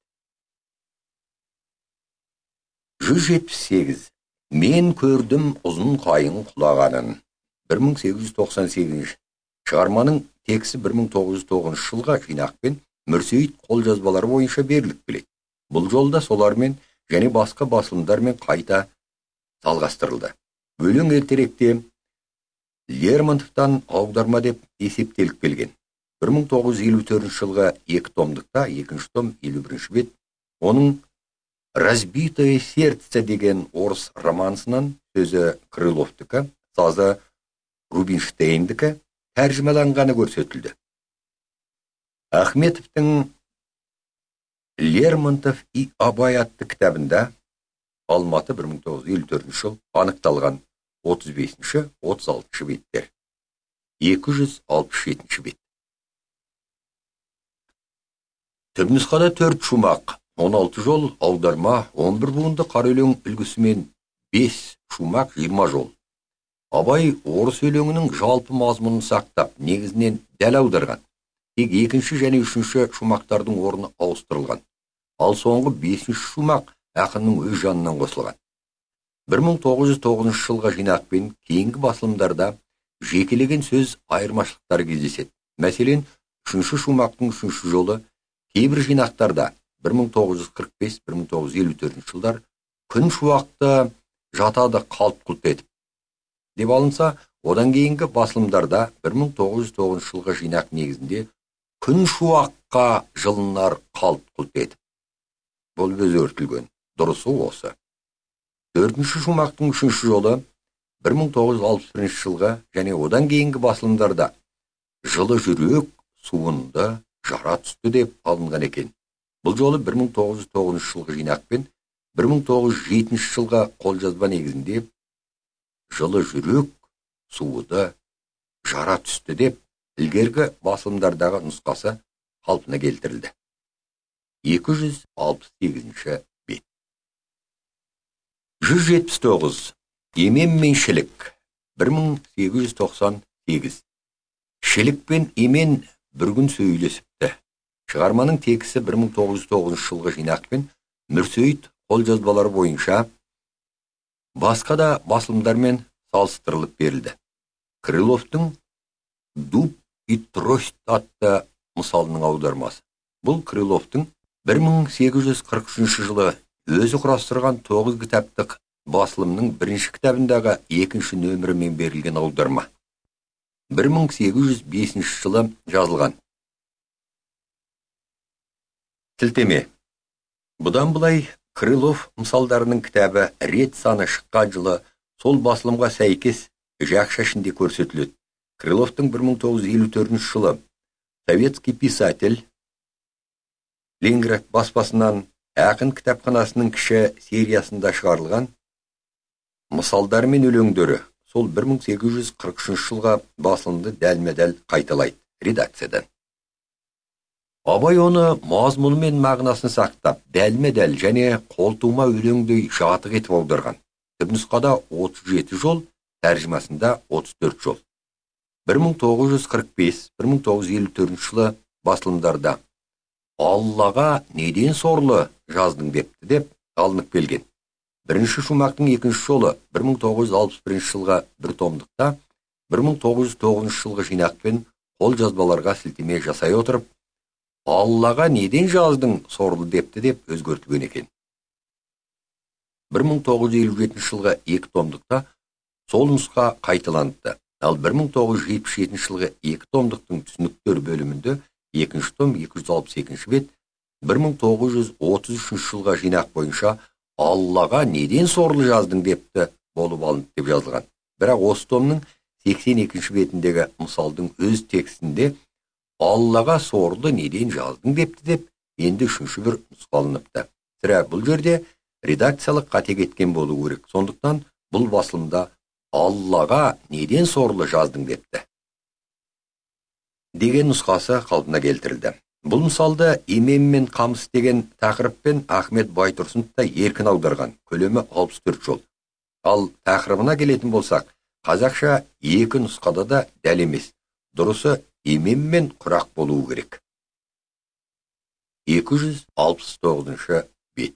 жүз жетпіс сегіз. Мен көрдім ұзын қайың құлағанын. бір мың сегіз жүз тоқсан сегізінші. Шығарманың тексті бір мың тоғыз жүз тоғызыншы жылға жинақпен Мүрсейіт қолжазбалары бойынша беріліп келеді. Бұл жолда солармен және басқа басылымдармен қайта салғастырылды. Өлең ертеректе Лермонтовтан аударма деп есептеліп келген. бір мың тоғыз жүз елу төртінші жылғы екі томдықта, екінші том елу бірінші бет, оның «Разбитое сердце» деген орыс романсынан сөзі Крыловтікі, сазы Рубинштейндікі тәржімаланғаны көрсетілді. Ахметовтың Лермонтов и Абай атты кітабында Алматы бір мың тоғыз жүз елу төртінші жыл анықталған отыз бесінші - отыз алтыншы беттер. екі жүз алпыс жетінші бет. Түпнұсқада төрт шумақ, он алты жол, аударма, он бір буынды қара өлең үлгісімен бес шумақ, жиырма жол. Абай орыс өлеңінің жалпы мазмұнын сақтап, негізінен дәл аударған. Тек екінші және үшінші шумақтардың орны ауыстырылған. Ал соңғы бесінші шумақ ақынның өз жанынан қосылған. бір мың тоғыз жүз тоғызыншы жылға жинақпен кейінгі басылымдарда жекелеген сөз айырмашылықтары кездеседі. Мәселен, үшінші шумақтың үшінші жолы кейбір жинақтарда бір мың тоғыз жүз қырық бес - бір мың тоғыз жүз елу төртінші жылдар күн шуақты жатады қалт құлт етіп деп алынса, одан кейінгі басылымдарда бір мың тоғыз жүз тоғызыншы жылғы жинақ негізінде күн шуаққа жылынар қалт құлт етіп. Бұл өзгертілген. Дұрысы осы. Төртінші шумақтың үшінші жолы бір мың тоғыз жүз алпыс бірінші жылғы және одан кейінгі басылымдарда жылы жүрек суынды жара түсті деп алынған екен. Бұл жолы бір мың тоғыз жүз тоғызыншы жылғы жинақпен бір мың тоғыз жүз жетінші жылғы қолжазба негізінде жылы жүрек суыды жара түсті деп ілгергі басылымдардағы нұсқасы қалпына келтірілді. екі жүз алпыс сегізінші бет. жүз жетпіс тоғыз. Емен мен шілік. бір мың сегіз жүз тоқсан сегіз. Шілік пен емен бір күн сөйлесіпті. Шығарманың тексті бір мың тоғыз жүз тоғызыншы жылғы жинақпен Мүрсейіт қолжазбалары бойынша басқа да басылымдармен салыстырылып берілді. Крыловтың «Дуб и трость» атты мысалының аудармасы. Бұл Крыловтың бір мың сегіз жүз қырық үшінші жылы өзі құрастырған тоғыз кітаптық басылымның бірінші кітабындағы екінші нөмірімен берілген аударма. бір мың сегіз жүз бесінші жылы жазылған. Сілтеме. Бұдан былай Крылов мысалдарының кітабы рет саны шыққан жылы сол басылымға сәйкес жақша ішінде көрсетіледі. Крыловтың бір мың тоғыз жүз елу төртінші жылы советский писатель Ленинград баспасынан ақын кітапханасының кіші сериясында шығарылған мысалдар мен өлеңдері сол бір мың сегіз жүз қырық үшінші жылға басылымды дәлме-дәл қайталайды редакциядан. Абай оны мазмұны мен мағынасын сақтап, дәлме-дәл және қолтума өлеңдей жатық етіп аударған. Түпнұсқада отыз жеті жол, тәржімасында отыз төрт жол. бір мың тоғыз жүз қырық бес - бір мың тоғыз жүз елу төртінші жылы басылымдарда Аллаға неден сорлы жаздың депті деп алынып келген. Бірінші шумақтың екінші жолы бір мың тоғыз жүз алпыс бірінші жылға бір томдықта, бір мың тоғыз жүз тоғызыншы жылғы жинақпен қол жазбаларға сілтеме жасай отырып, Аллаға неден жаздың сорлы депті деп өзгертілген екен. бір мың тоғыз жүз елу жетінші жылғы екі томдықта сол нұсқа қайталанды. Ал бір мың тоғыз жүз жетпіс жетінші жылғы екі томдықтың түсініктер бөлімінде екінші том екі жүз алпыс екінші бет, бір мың тоғыз жүз отыз үшінші жылға жинақ бойынша Аллаға неден сорлы жаздың депті болып алынды деп жазылған. Бірақ осы томның сексен екінші бетіндегі мысалдың өз текстінде Аллаға сорлы неден жаздың депті деп енді үшінші бір нұсқалыныпты. Сірә бұл жерде редакциялық қате кеткен болу керек. Сондықтан бұл басылымда Аллаға неден сорлы жаздың депті деген нұсқасы қалпына келтірілді. Бұл мысалды Имем мен қамыс деген тақырыппен Ахмет Байтұрсынов та еркін аударған. Көлемі алпыс төрт жол. Ал тақырыбына келетін болсақ, қазақша екі нұсқада да дәл емес. Дұрысы Имем мен құрақ болуы керек. екі жүз алпыс тоғызыншы бет.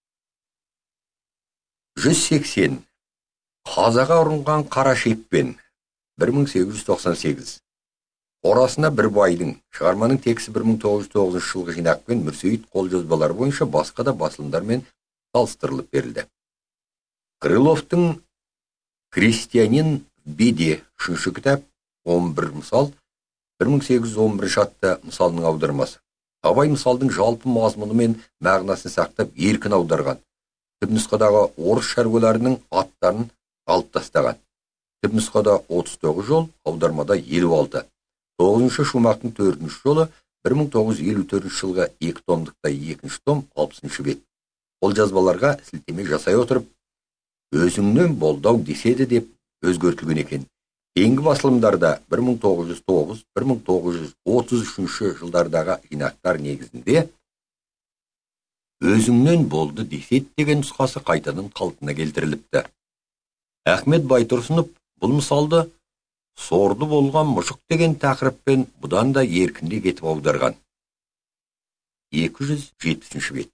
жүз сексен. Қазаға ұрынған қара шекпен. бір мың сегіз жүз тоқсан сегіз. Орасына бір байдың. Шығарманың тексті бір мың тоғыз жүз тоғызыншы жылғы жинақпен Мүрсейіт қолжазбалары бойынша басқа да басылымдармен салыстырылып берілді. Крыловтың «Крестьянин в беде» үшінші кітап, он бір мысал, бір мың сегіз жүз он бірінші атты мысалының аудармасы. Абай мысалдың жалпы мазмұны мен мағынасын сақтап еркін аударған. Түпнұсқадағы орыс шаруаларының аттарын алып тастаған. Түпнұсқада отыз тоғыз жол, аудармада елу алты. тоғызыншы шумақтың төртінші жолы бір мың тоғыз жүз елу төртінші жылғы екі томдықта екінші том алпысыншы бет. Ол жазбаларға сілтеме жасай отырып, өзіңнен болдау деседі деп өзгертілген екен. Кейінгі басылымдарда бір мың тоғыз жүз тоғыз - бір мың тоғыз жүз отыз үшінші жылдардағы жинақтар негізінде өзіңнен болды деседі деген нұсқасы қайтадан қалпына келтіріліпті. Ахмет Байтұрсынов бұл мысалды сорды болған мұшық деген тақырыппен бұдан да еркінде кетіп аударған. екі жүз жетпісінші бет.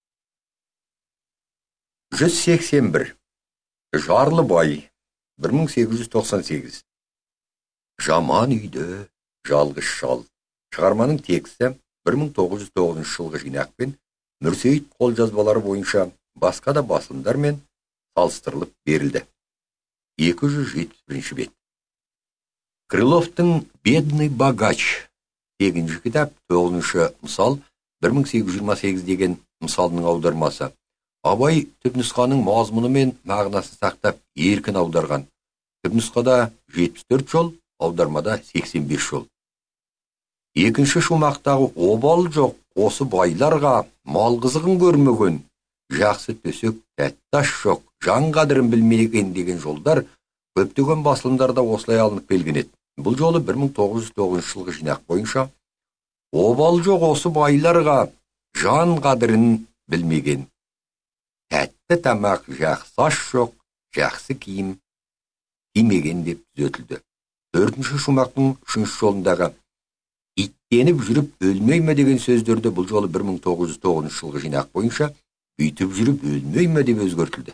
жүз сексен бір. Жарлы бай. бір мың сегіз жүз тоқсан сегіз. Жаман үйді жалғыз шал. Шығарманың тексті бір мың тоғыз жүз тоғызыншы жылғы жинақпен Мүрсейіт қолжазбалары бойынша басқа да басылымдармен салыстырылып берілді. екі жүз жетпіс бірінші бет. Крыловтың «Бедный богач» сегізінші кітап, тоғызыншы мысал, бір мың сегіз жүз жиырма сегіз деген мысалының аудармасы. Абай түпнұсқаның мазмұны мен мағынасын сақтап еркін аударған. Түпнұсқада жетпіс төрт жол, аудармада сексен бес жол. Екінші шумақтағы обал жоқ, осы байларға мал қызығын көрмеген, жақсы төсек тәтташ жоқ, жан қадірін білмеген деген жолдар көптеген басылымдарда осылай алынып келген еді. Бұл жолы бір мың тоғыз жүз тоғызыншы жылғы жинақ бойынша обал жоқ осы байларға жан қадірін білмеген, тәтті тамақ жақсы аш жоқ, жақсы киім кимеген деп түзетілді. Төртінші шумақтың үшінші жолындағы иттеніп жүріп өлмей ме деген сөздерді бұл жолы бір мың тоғыз жүз тоғызыншы жылғы жинақ бойынша бүйтіп жүріп өлмей ме деп өзгертілді.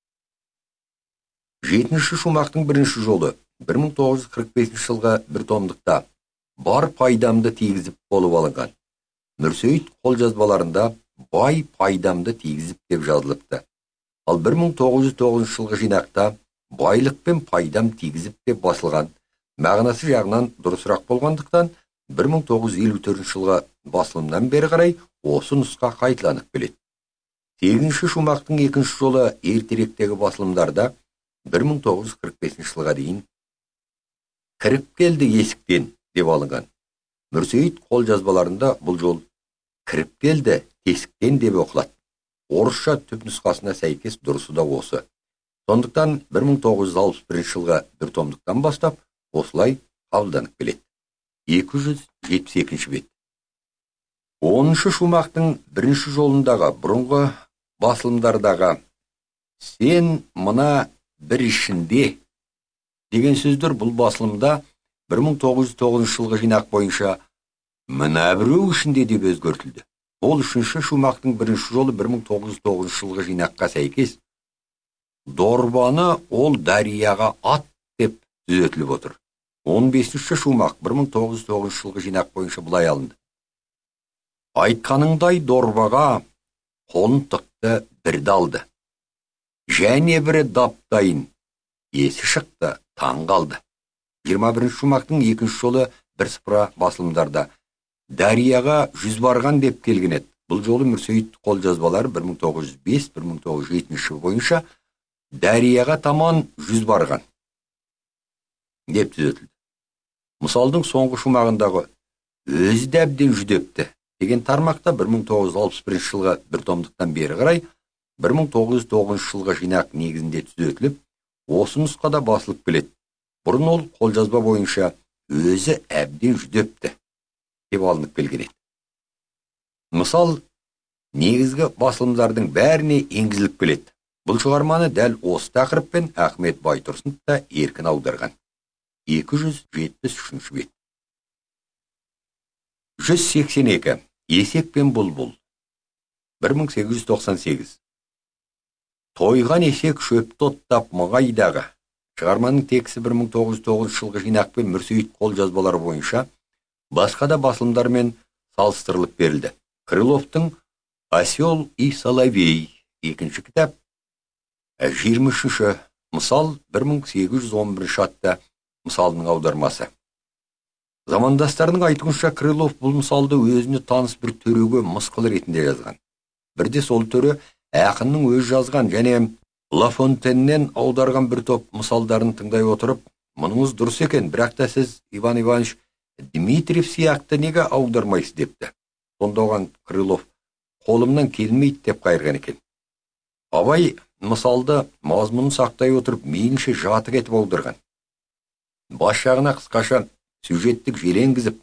Жетінші шумақтың бірінші жолы бір мың тоғыз жүз қырық бесінші жылғы бір томдықта бар пайдамды тигізіп болып алынған. Мүрсейіт қолжазбаларында бай пайдамды тигізіп деп жазылыпты. Ал бір мың тоғыз жүз тоғызыншы жылғы жинақта байлық пен пайдам тигізіп деп басылған. мағынасы жағынан дұрысырақ болғандықтан бір мың тоғыз жүз елу төртінші жылғы басылымнан бері қарай осы нұсқа қайталанып келеді. Сегізінші шумақтың екінші жолы ертеректегі басылымдарда бір мың тоғыз жүз қырық бесінші жылға дейін кіріп келді есіктен деп алынған. Мүрсейіт қолжазбаларында бұл жол кіріп келді тесіктен деп оқылады. Орысша түп нұсқасына сәйкес дұрысы да осы. Сондықтан бір мың тоғыз жүз алпыс бірінші жылғы бір томдықтан бастап осылай қабылданып келеді. екі жүз жетпіс екінші бет. оныншы шумақтың бірінші жолындағы бұрынғы басылымдардағы сен мына бір ішінде деген сөздер бұл басылымда бір мың тоғыз жүз тоғызыншы жылғы жинақ бойынша мына біреу ішінде деп өзгертілді. Ол үшінші шумақтың бірінші жолы бір мың тоғыз жүз тоғызыншы жылғы жинаққа сәйкес дорбаны ол дарияға ат деп түзетіліп отыр. он бесінші шумақ бір мың тоғыз жүз тоғызыншы жылғы жинақ бойынша былай алынды. Айтқаныңдай дорбаға қолын тықты бірді алды. Және бірі даптайын, есі шықты, таң қалды. жиырма бірінші шумақтың екінші жолы бірсыпыра басылымдарда дарияға жүз барған деп келген еді. Бұл жолы Мүрсейіт қолжазбалары бір мың тоғыз жүз бес - бір мың тоғыз жүз жетінші бойынша дарияға таман жүз барған деп түзетілді. Мысалдың соңғы шумағындағы өзі дәбден жүдепті деген тармақта бір мың тоғыз жүз алпыс бірінші жылғы бір томдықтан бері қарай бір мың тоғыз жүз тоғызыншы жылғы жинақ негізінде түзетіліп, осы нұсқада басылып келеді. Бұрын ол қолжазба бойынша өзі әбден жүдепті деп алынып келген еді. Мысал, негізгі басылымдардың бәріне енгізіліп келеді. Бұл шығарманы дәл осы тақырыппен Ахмет Байтұрсынов та еркін аударған. екі жүз жетпіс үшінші бет. жүз сексен екі. Есек пен бұлбұл. бір мың сегіз жүз тоқсан сегіз. Тойған есек шөпті оттап мұғайдағы. Шығарманың тексті бір мың тоғыз жүз тоғызыншы жылғы жинақпен Мүрсейіт қолжазбалары бойынша басқа да басылымдармен салыстырылып берілді. Крыловтың «Осел и соловей» екінші кітап, жиырма үшінші мысал бір мың сегіз жүз он бірінші атты мысалының аудармасы. Замандастарының айтуынша Крылов бұл мысалды өзіне таныс бір төреге мысқыл ретінде жазған. Бірде сол төре ақынның өз жазған және Ла Фонтеннен аударған бір топ мысалдарын тыңдай отырып, мұныңыз дұрыс екен, бірақ та сіз, Иван Иванович, Дмитриев сияқты неге аудармайсыз депті. Сонда оған Крылов қолымнан келмейді деп қайырған екен. Абай мысалды мазмұнын сақтай отырып, мейлінше жатық етіп аударған. Бас жағына қысқаша сюжеттік желенгізіп,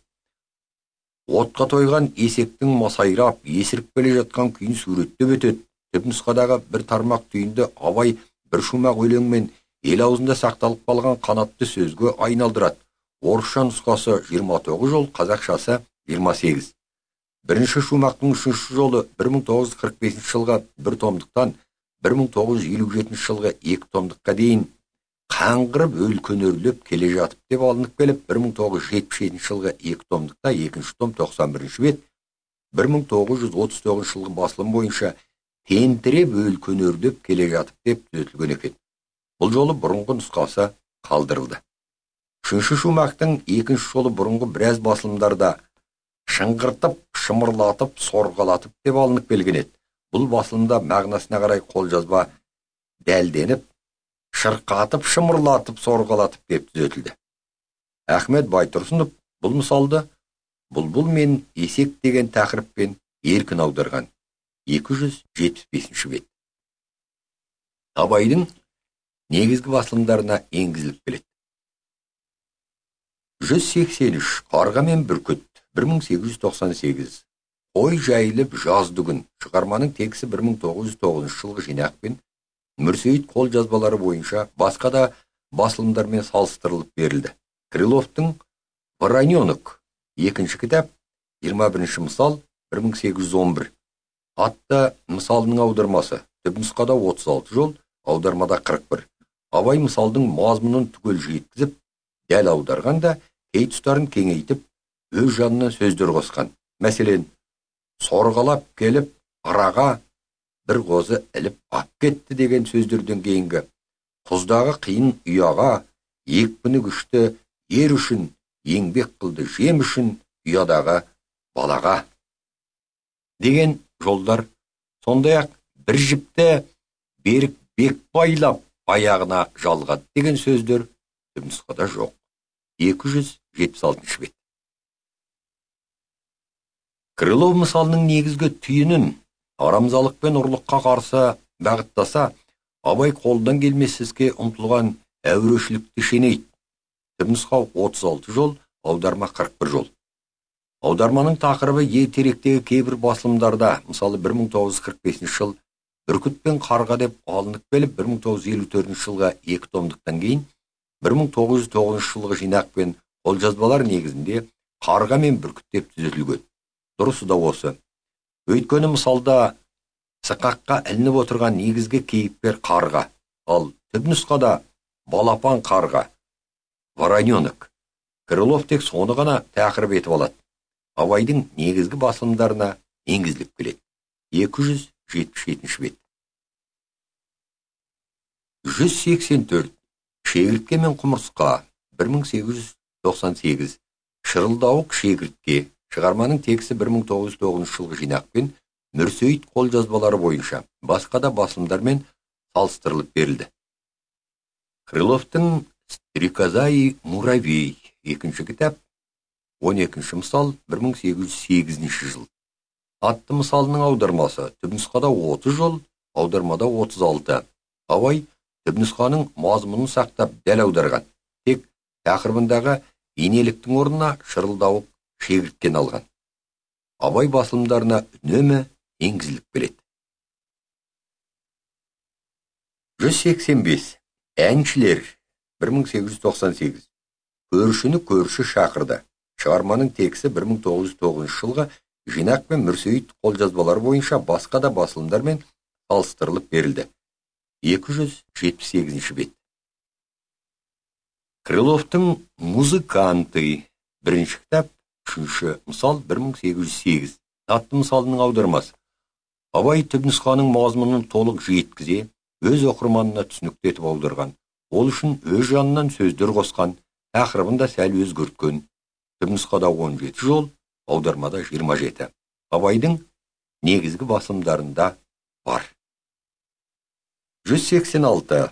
отқа тойған есектің масайрап, есіріп келе жатқан күйін суреттеп өтеді. Түпнұсқадағы бір тармақ түйінді Абай бір шумақ өлеңмен ел аузында сақталып қалған қанатты сөзге айналдырады. Орысша нұсқасы жиырма тоғыз жол, қазақшасы жиырма сегіз. Бірінші шумақтың үшінші жолы бір мың тоғыз жүз қырық бесінші жылғы бір томдықтан бір мың тоғыз жүз елу жетінші жылғы екі томдыққа дейін қаңғырып өлкөнерлеп келе жатып деп алынып келіп, бір мың тоғыз жүз жетпіс жетінші жылғы екі томдықта екінші том тоқсан бірінші бет, бір мың тоғыз жүз отыз тоғызыншы жылғы басылым бойынша тентіреп өлкөнерлеп келе жатып деп түзетілген екен. Бұл жолы бұрынғы нұсқасы қалдырылды. Үшінші шумақтың екінші жолы бұрынғы біраз басылымдарда шыңғыртып, шымырлатып, сорғалатып деп алынып келген еді. Бұл басылымда мағынасына қарай қолжазба дәлденіп, шырқатып, шымырлатып, сорғалатып деп түзетілді. Ахмет Байтұрсынов бұл мысалды бұлбұл мен есек деген тақырыппен еркін аударған. екі жүз жетпіс бесінші бет. Абайдың негізгі басылымдарына енгізіліп келеді. жүз сексен үш. Қарға мен бүркіт. бір мың сегіз жүз тоқсан сегіз. Қой жайылып жазды күн. Шығарманың тексті бір мың тоғыз жүз тоғызыншы жылғы жинақпен Мүрсейіт қолжазбалары бойынша басқа да басылымдармен салыстырылып берілді. Крыловтың «Вороненок» екінші кітап, жиырма бірінші мысал, бір мың сегіз жүз он бір. Атты мысалының аудармасы. Түпнұсқада отыз алты жол, аудармада қырық бір. Абай мысалдың мазмұнын түгел жеткізіп, дәл аударғанда кей тұстарын кеңейтіп, өз жанынан сөздер қосқан. Мәселен, сорғалап келіп, араға бір қозы іліп ап кетті деген сөздерден кейінгі, құздағы қиын ұяға, екпіні күшті ер үшін еңбек қылды, жем үшін ұядағы балаға деген жолдар. Сондай-ақ бір жіпті берік бек байлап аяғына жалғады деген сөздер түпнұсқада жоқ. екі жүз жетпіс алтыншы бет. Крылов мысалының негізгі түйінін арамзалық пен ұрлыққа қарсы бағыттаса, Абай қолдан келмес іске ұмтылған әурешілікті шенейді. Түпнұсқа отыз алты жол, аударма қырық бір жол. Аударманың тақырыбы ертеректегі кейбір басылымдарда, мысалы бір мың тоғыз жүз қырық бесінші жыл Бүркіт пен қарға деп алынып келіп, бір мың тоғыз жүз елу төртінші жылға екі томдықтан кейін, бір мың тоғыз жүз тоғызыншы жылғы жинақ пен қолжазбалар негізінде қарға мен бүркіт деп түзетілген. Дұрысы да осы. Өйткені мысалда сықаққа ілініп отырған негізгі кейіпкер қарға, ал түпнұсқада балапан қарға, вороненок. Крылов тек соны ғана тақырып етіп алады. Абайдың негізгі басылымдарына енгізіліп келеді. екі жүз жетпіс жетінші бет. жүз сексен төрт. Шегіртке мен құмырсқа, бір мың сегіз жүз тоқсан сегіз. Шырылдауық шегіртке. Шығарманың тексті бір мың тоғыз жүз тоғызыншы жылғы жинақпен Мүрсейіт қолжазбалары бойынша басқа да басылымдармен салыстырылып берілді. Крыловтың «Стрекоза и муравей» екінші кітап, он екінші мысал, бір мың сегіз жүз сегізінші жыл. Атты мысалының аудармасы түпнұсқада отыз жол, аудармада отыз алты. Абай түпнұсқаның мазмұнын сақтап дәл аударған. Тек тақырыбындағы инеліктің орнына шырылдауық шегірткен алған. Абай басылымдарына үнемі енгізіліп келеді. жүз сексен бес. Әншілер, бір мың сегіз жүз тоқсан сегіз. Көршіні көрші шақырды. Шығарманың тексті бір мың тоғыз жүз тоғызыншы жылғы жинақ пен Мүрсейіт қолжазбалары бойынша басқа да басылымдармен салыстырылып берілді. екі жүз жетпіс сегізінші бет. Крыловтың «Музыканты» бірінші кітап, үшінші мысал, бір мың сегіз жүз сегіз. Атты мысалының аудармасы. Абай түпнұсқаның мазмұнын толық жеткізе, өз оқырманына түсінікті етіп аударған. Ол үшін өз жанынан сөздер қосқан, тақырыбында сәл өзгерткен. Түпнұсқада он жеті жол, аудармада жиырма жеті. Абайдың негізгі басылымдарында бар. жүз сексен алты.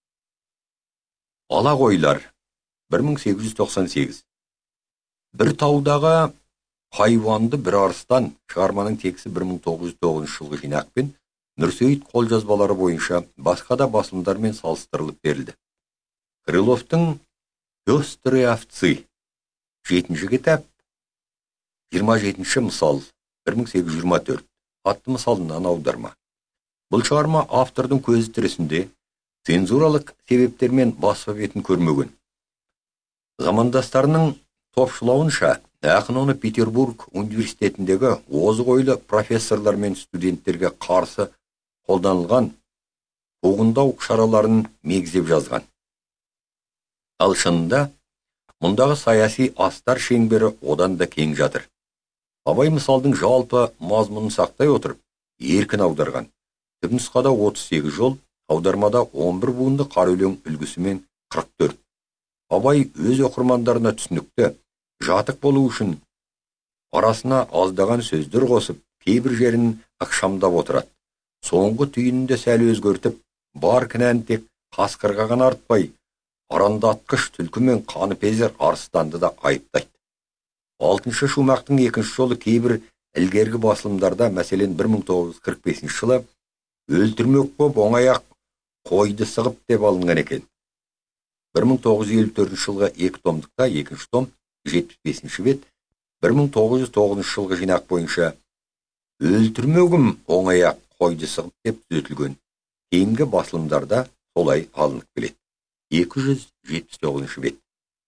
Ала қойлар, бір мың сегіз жүз тоқсан сегіз. Бір таудағы хайуанды бір арыстан. Шығарманың тексті бір мың тоғыз жүз тоғызыншы жылғы жинақпен Мүрсейіт қолжазбалары бойынша басқа да басылымдармен салыстырылып берілді. Крыловтың «Пестрые овцы» жетінші кітап, жиырма жетінші мысал, бір мың сегіз жүз жиырма төрт. Атты мысалынан аударма. Бұл шығарма автордың көзі тірісінде цензуралық себептермен баспа бетін көрмеген. Замандастарының топшылауынша, ақын оны Петербург университетіндегі озық ойлы профессорлар мен студенттерге қарсы қолданылған қуғындау шараларын мегзеп жазған. Ал шынында мұндағы саяси астар шеңбері одан да кең жатыр. Абай мысалдың жалпы мазмұнын сақтай отырып, еркін аударған. Түпнұсқада отыз сегіз жол, аудармада он бір буынды қара өлең үлгісімен қырық төрт. Абай өз оқырмандарына түсінікті, жатық болу үшін арасына аздаған сөздер қосып, кейбір жерін ықшамдап отырады. Соңғы түйінінде сәл өзгертіп, бар кінән тек қасқырға ғана артпай, арандатқыш түлкі мен қаныпезер арыстанды да айыптайды. Алтыншы шумақтың екінші жолы кейбір ілгергі басылымдарда, мәселен бір мың тоғыз жүз қырық бесінші жылы өлтірмек боп оңай-ақ қойды сығып деп алынған екен. бір мың тоғыз жүз елу төртінші жылғы екі томдықта, екінші том, жетпіс бесінші бет, бір мың тоғыз жүз тоғызыншы жылғы жинақ бойынша өлтірмегім оңай-ақ қойды сығып деп түзетілген. Кейінгі басылымдарда солай алынып келеді. екі жүз жетпіс тоғызыншы бет.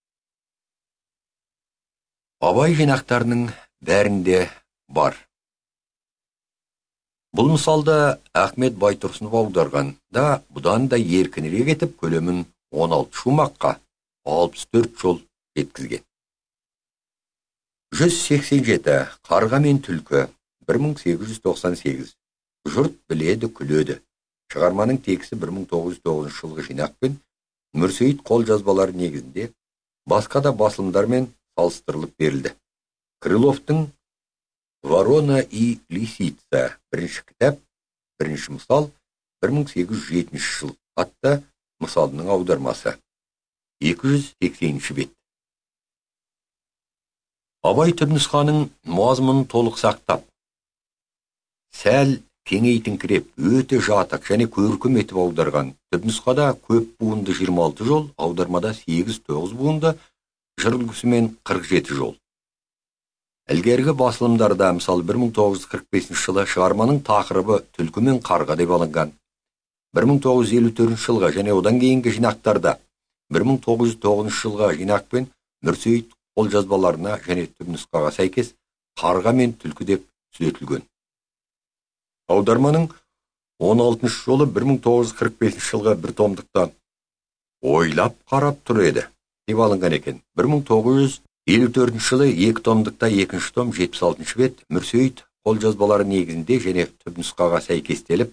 Абай жинақтарының бәрінде бар. Бұл мысалда Ахмет Байтұрсынов аударған да, бұдан да еркінірек етіп көлемін он алты шумаққа алпыс төрт жол жеткізген. жүз сексен жеті. Қарға мен түлкі, бір мың сегіз жүз тоқсан сегіз. Жұрт біледі, күледі. Шығарманың тексті бір мың тоғыз жүз тоғызыншы жылғы жинақпен Мүрсейіт қолжазбалары негізінде басқа да басылымдармен салыстырылып берілді. Крыловтың «Ворона и лисица» бірінші кітап, бірінші мысал, бір мың сегіз жүз жетінші жыл атты мысалының аудармасы. екі жүз сексенінші бет. Абай түпнұсқаның мазмұнын толық сақтап, сәл кеңейтіңкіреп, өте жатық және көркем етіп аударған. Түпнұсқада көп буынды жиырма алты жол, аудармада сегіз тоғыз буынды, жыр үлгісімен қырық жеті жол. Ілгергі басылымдарда, мысалы бір мың тоғыз жүз қырық бесінші жылы шығарманың тақырыбы түлкі мен қарға деп алынған. бір мың тоғыз жүз елу төртінші жылға және одан кейінгі жинақтарда бір мың тоғыз жүз тоғызыншы жылға жинақпен Мүрсейіт қолжазбаларына және түпнұсқаға сәйкес қарға мен түлкі деп түзетілген. Аударманың он алтыншы жолы бір мың тоғыз жүз қырық бесінші жылға бір томдықтан ойлап қарап тұр еді деп алынған екен. бір мың тоғыз жүз елу төртінші жылы екі томдықта екінші том жетпіс алтыншы бет Мүрсейіт қолжазбалары негізінде және түпнұсқаға сәйкестеліп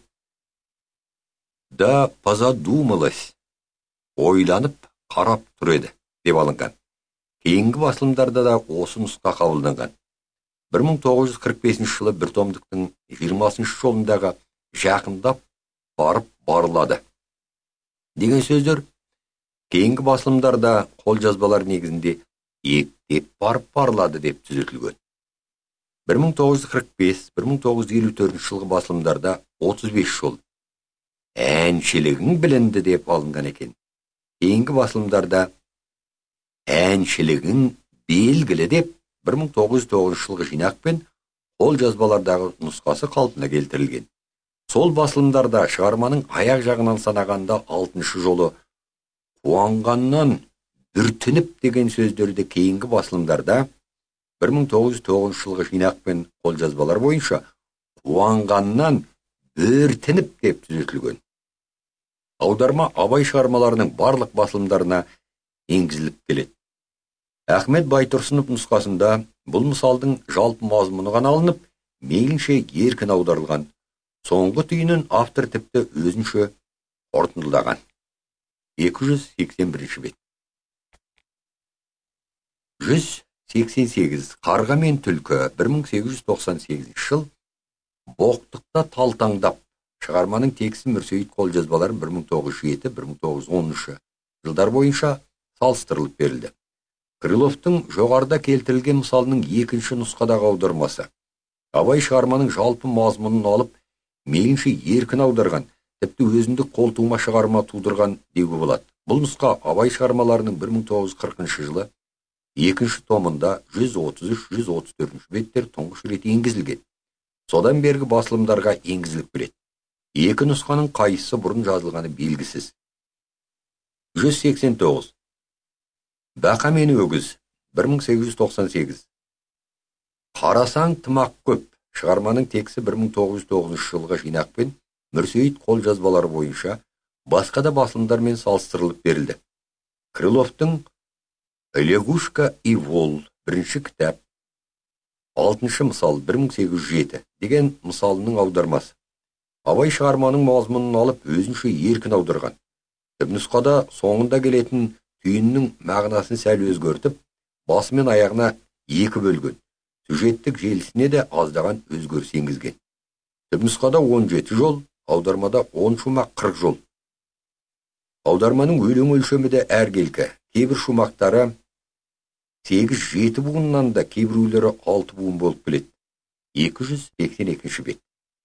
да позадумалась, ойланып қарап тұр еді деп алынған. Кейінгі басылымдарда да осы нұсқа қабылданған. бір мың тоғыз жүз қырық бесінші жылы бір томдықтың жиырмасыншы жолындағы жақындап барып барылады деген сөздер кейінгі басылымдарда қолжазбалар негізінде ектеп барып барылады деп түзетілген. бір мың тоғыз жүз қырық бес - бір мың тоғыз жүз елу төртінші жылғы басылымдарда отыз бес жол әншілігің білінді деп алынған екен. Кейінгі басылымдарда әншілігің белгілі деп бір мың тоғыз жүз тоғызыншы жылғы жинақпен қолжазбалардағы нұсқасы қалпына келтірілген. Сол басылымдарда шығарманың аяқ жағынан санағанда алтыншы жолы қуанғаннан бүртініп деген сөздерді кейінгі басылымдарда бір мың тоғыз жүз тоғызыншы жылғы жинақпен қолжазбалар бойынша қуанғаннан бүртініп деп түзетілген. Аударма Абай шығармаларының барлық басылымдарына енгізіліп келеді. Ахмет Байтұрсынов нұсқасында бұл мысалдың жалпы мазмұны ғана алынып, мейлінше еркін аударылған. Соңғы түйінін автор тіпті өзінше қорытындылаған. екі жүз сексен бірінші бет. жүз сексен сегіз. Қарға мен түлкі. бір мың сегіз жүз тоқсан сегізінші жыл. Боқтықта талтаңдап. Шығарманың тексті Мүрсейіт қолжазбаларын бір мың тоғыз жүз жеті - бір мың тоғыз жүз оныншы жылдар бойынша салыстырылып берілді. Крыловтың жоғарыда келтірілген мысалының екінші нұсқадағы аудармасы. Абай шығарманың жалпы мазмұнын алып, мейлінше еркін аударған, тіпті өзіндік қолтума шығарма тудырған деуге болады. Бұл нұсқа Абай шығармаларының бір мың тоғыз жүз қырқыншы жылы екінші томында жүз отыз үш - жүз отыз төртінші беттер тұңғыш рет енгізілген. Содан бергі басылымдарға енгізіліп келеді. Екі нұсқаның қайсысы бұрын жазылғаны белгісіз. жүз сексен тоғыз. Бақа мен өгіз. бір мың сегіз жүз тоқсан сегіз. Қарасаң тымақ көп. Шығарманың тексті бір мың тоғыз жүз тоғызыншы жылғы жинақпен Мүрсейіт қолжазбалары бойынша басқа да басылымдармен салыстырылып берілді. Крыловтың «Лягушка и вол» бірінші кітап, алтыншы мысал бір мың сегіз жүз жеті деген мысалының аудармасы. Абай шығарманың мазмұнын алып, өзінше еркін аударған. Түпнұсқада соңында келетін түйіннің мағынасын сәл өзгертіп, басы мен аяғына екі бөлген. Сюжеттік желісіне де аздаған өзгеріс енгізген. Түпнұсқада он жеті жол, аудармада он шумақ қырық жол. Аударманың өлең өлшемі де әркелкі. Кейбір шумақтары сегіз жеті буыннан да, кейбіреулері алты буын болып келеді. екі жүз сексен екінші бет.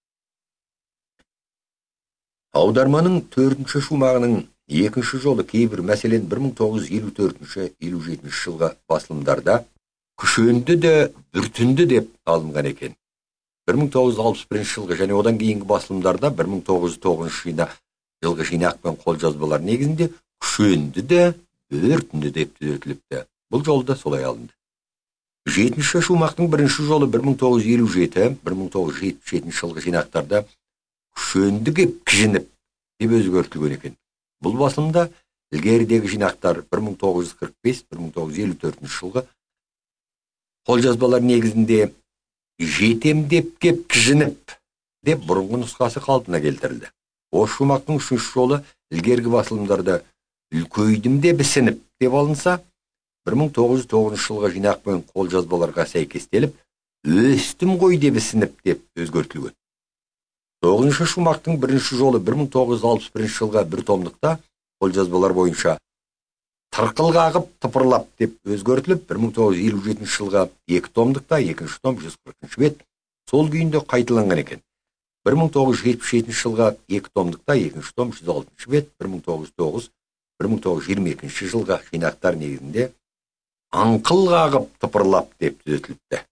Аударманың төртінші шумағының екінші жолы кейбір, мәселен бір мың тоғыз жүз елу төртінші - елу жетінші жылғы басылымдарда күшенді де бүртінді деп алынған екен. бір мың тоғыз жүз алпыс бірінші жылғы және одан кейінгі басылымдарда бір мың тоғыз жүз тоғызыншы жылғы жинақпен қолжазбалар негізінде күшенді де бүртінді деп түзетіліпті. Бұл жолда солай алынды. Жетінші шумақтың бірінші жолы бір мың тоғыз жүз елу жеті - бір мың тоғыз жүз жетпіс жетінші жылғы жинақтарда күшенді кеп кіжініп деп өзгертілген екен. Бұл басылымда ілгерідегі жинақтар бір мың тоғыз жүз қырық бес - бір мың тоғыз жүз елу төртінші жылғы қолжазбалар негізінде жетемдеп кеп кіжініп деп бұрынғы нұсқасы қалпына келтірілді. Осы шумақтың үшінші жолы ілгергі басылымдарда үлкейдім де бісініп деп алынса, бір мың тоғыз жүз тоғызыншы жылғы жинақ пен қолжазбаларға сәйкестеліп, өстім ғой деп ісініп деп өзгертілген. тоғызыншы шумақтың бірінші жолы бір мың тоғыз жүз алпыс бірінші жылға бір томдықта қолжазбалар бойынша тырқыл қағып тыпырлап деп өзгертіліп, бір мың тоғыз жүз елу жетінші жылға екі томдықта, екінші том жүз қырқыншы бет сол күйінде қайталанған екен. бір мың тоғыз жүз жетпіс жетінші жылға екі томдықта, екінші том жүз алтыншы бет, бір мың тоғыз жүз тоғыз бір мың тоғыз жүз жиырма екінші жылға жинақтар негізінде аңқыл қағып тыпырлап деп түзетіліпті.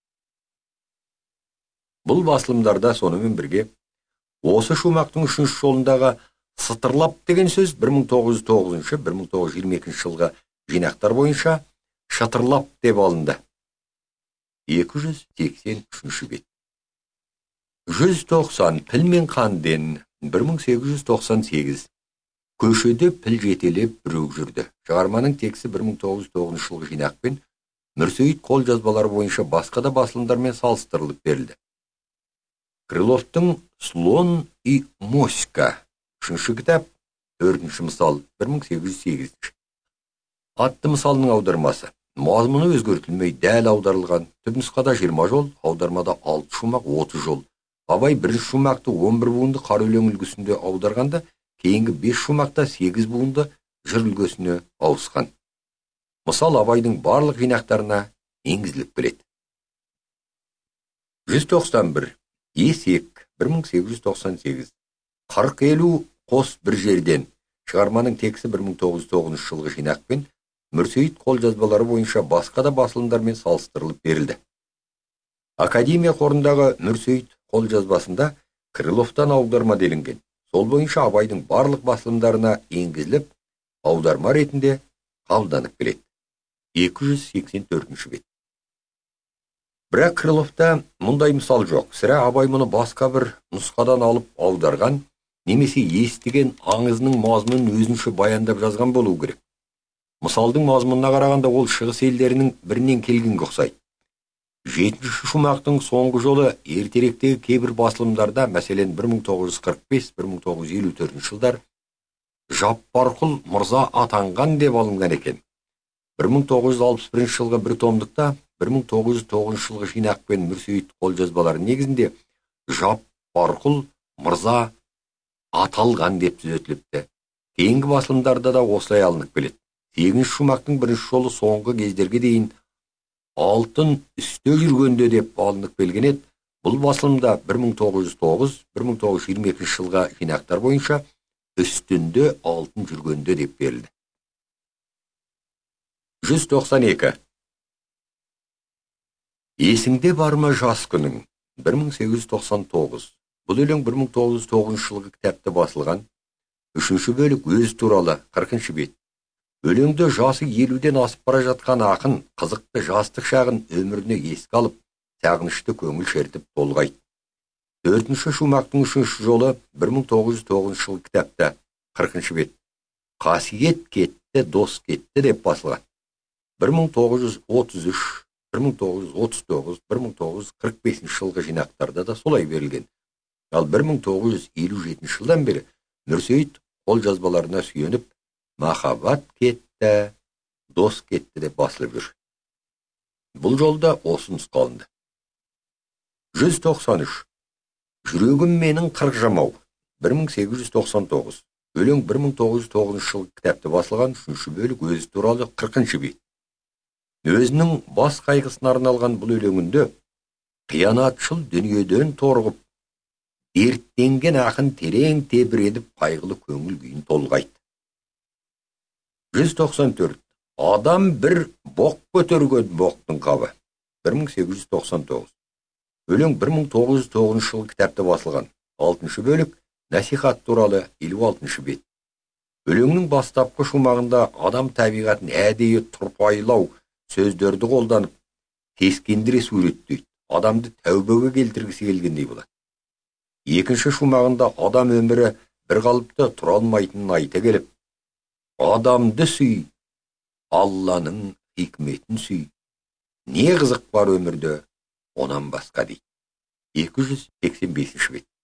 Бұл басылымдарда сонымен бірге осы шумақтың үшінші жолындағы сытырлап деген сөз бір мың тоғыз жүз тоғызыншы бір мың тоғыз жүз жиырма екінші жылғы жинақтар бойынша шатырлап деп алынды. екі жүз сексен үшінші бет. жүз тоқсан піл мен қанден бір мың сегіз жүз тоқсан сегіз. Көшеде піл жетелеп біреу жүрді. Шығарманың тексті бір мың тоғыз жүз тоғызыншы жылғы жинақпен Мүрсейіт қолжазбалары бойынша басқа да басылымдармен салыстырылып берілді. Крыловтың «Слон и моська» үшінші кітап, төртінші мысал, бір мың сегіз жүз сегізінші. Атты мысалының аудармасы. Мазмұны өзгертілмей дәл аударылған. Түпнұсқада жиырма жол, аудармада алты шумақ, отыз жол. Абай бірінші шумақты он бір буынды қара өлең үлгісінде аударғанда, кейінгі бес шумақта сегіз буынды жыр үлгісіне ауысқан. Мысал Абайдың барлық жинақтарына енгізіліп келеді. жүз тоқсан бір. Есек, бір мың сегіз жүз тоқсан сегіз. қырық елу қос бір жерден. Шығарманың тексті бір мың тоғыз жүз тоғызыншы жылғы жинақпен Мүрсейіт қолжазбалары бойынша басқа да басылымдармен салыстырылып берілді. Академия қорындағы Мүрсейіт қолжазбасында Крыловтан аударма делінген. Сол бойынша Абайдың барлық басылымдарына енгізіліп, аударма ретінде қабылданып келеді. екі жүз сексен төртінші бет. Бірақ Крыловта мұндай мысал жоқ. Сірә Абай мұны басқа бір нұсқадан алып аударған, немесе естіген аңызының мазмұнын өзінше баяндап жазған болуы керек. Мысалдың мазмұнына қарағанда ол шығыс елдерінің бірінен келгенге ұқсайды. Жетінші шумақтың соңғы жолы ертеректегі кейбір басылымдарда, мәселен бір мың тоғыз жүз қырық бес бір мың тоғыз жүз елу төртінші жылдар Жаппарқұл мырза атанған деп алынған екен. бір мың тоғыз жүз алпыс бірінші жылғы бір томдықта, бір мың тоғыз жүз тоғызыншы жылғы жинақ пен Мүрсейіт қолжазбалары негізінде Жаппарқұл мырза аталған деп түзетіліпті. Кейінгі басылымдарда да осылай алынып келеді. сегізінші шумақтың бірінші жолы соңғы кездерге дейін алтын үсте жүргенде деп алынып келген еді. Бұл басылымда бір мың тоғыз жүз тоғыз бір мың тоғыз жүз жиырма екінші жылға жинақтар бойынша үстінде алтын жүргенде деп берілді. жүз тоқсан екі. Есіңде бар ма жас күнің? бір мың сегіз жүз тоқсан тоғыз. Бұл өлең бір мың тоғыз жүз тоғызыншы жылғы кітапта басылған. Үшінші бөлік өз туралы, қырқыншы бет. Өлеңді жасы елуден асып бара жатқан ақын қызықты жастық шағын өміріне еске алып, сағынышты көңіл шертіп толғайды. Төртінші шумақтың үшінші жолы бір мың тоғыз жүз тоғызыншы жылғы кітапта, қырқыншы бет. Қасиет кетті, дос кетті деп басылған. бір мың тоғыз жүз отыз үш, бір мың тоғыз жүз отыз тоғыз, бір мың тоғыз жүз қырық бесінші жылғы жинақтарда да солай берілген. Ал бір мың тоғыз жүз елу жетінші жылдан бері Мүрсейіт қолжазбаларына сүйеніп, махаббат кетті, дос кетті деп басылып жүр. Бұл жолда осы нұсқалынды. жүз тоқсан үш. Жүрегім менің қырық жамау, бір мың сегіз жүз тоқсан тоғыз. Өлең бір мың тоғыз жүз тоғызыншы жылғы кітапта басылған, үшінші бөлік өзі туралы, қырқыншы бет. Өзінің бас қайғысына арналған бұл өлеңінде қиянатшыл дүниеден торғып, дерттенген ақын терең тебіредіп қайғылы көңіл күйін толғайды. жүз тоқсан төрт. Адам бір боқ көтерген боқтың қабы, бір мың сегіз жүз тоқсан тоғыз. Өлең бір мың тоғыз жүз тоғызыншы жылғы кітапта басылған, алтыншы бөлік насихат туралы, елу алтыншы бет. Өлеңнің бастапқы шумағында адам табиғатын әдейі тұрпайлау сөздерді қолданып, тескендіре суреттейді, адамды тәубеге келтіргісі келгендей болады. Екінші шумағында адам өмірі бір қалыпта тұра алмайтынын айта келіп, адамды сүй, Алланың хикметін сүй, не қызық бар өмірде, онан басқа дейді. екі жүз сексен бесінші бет.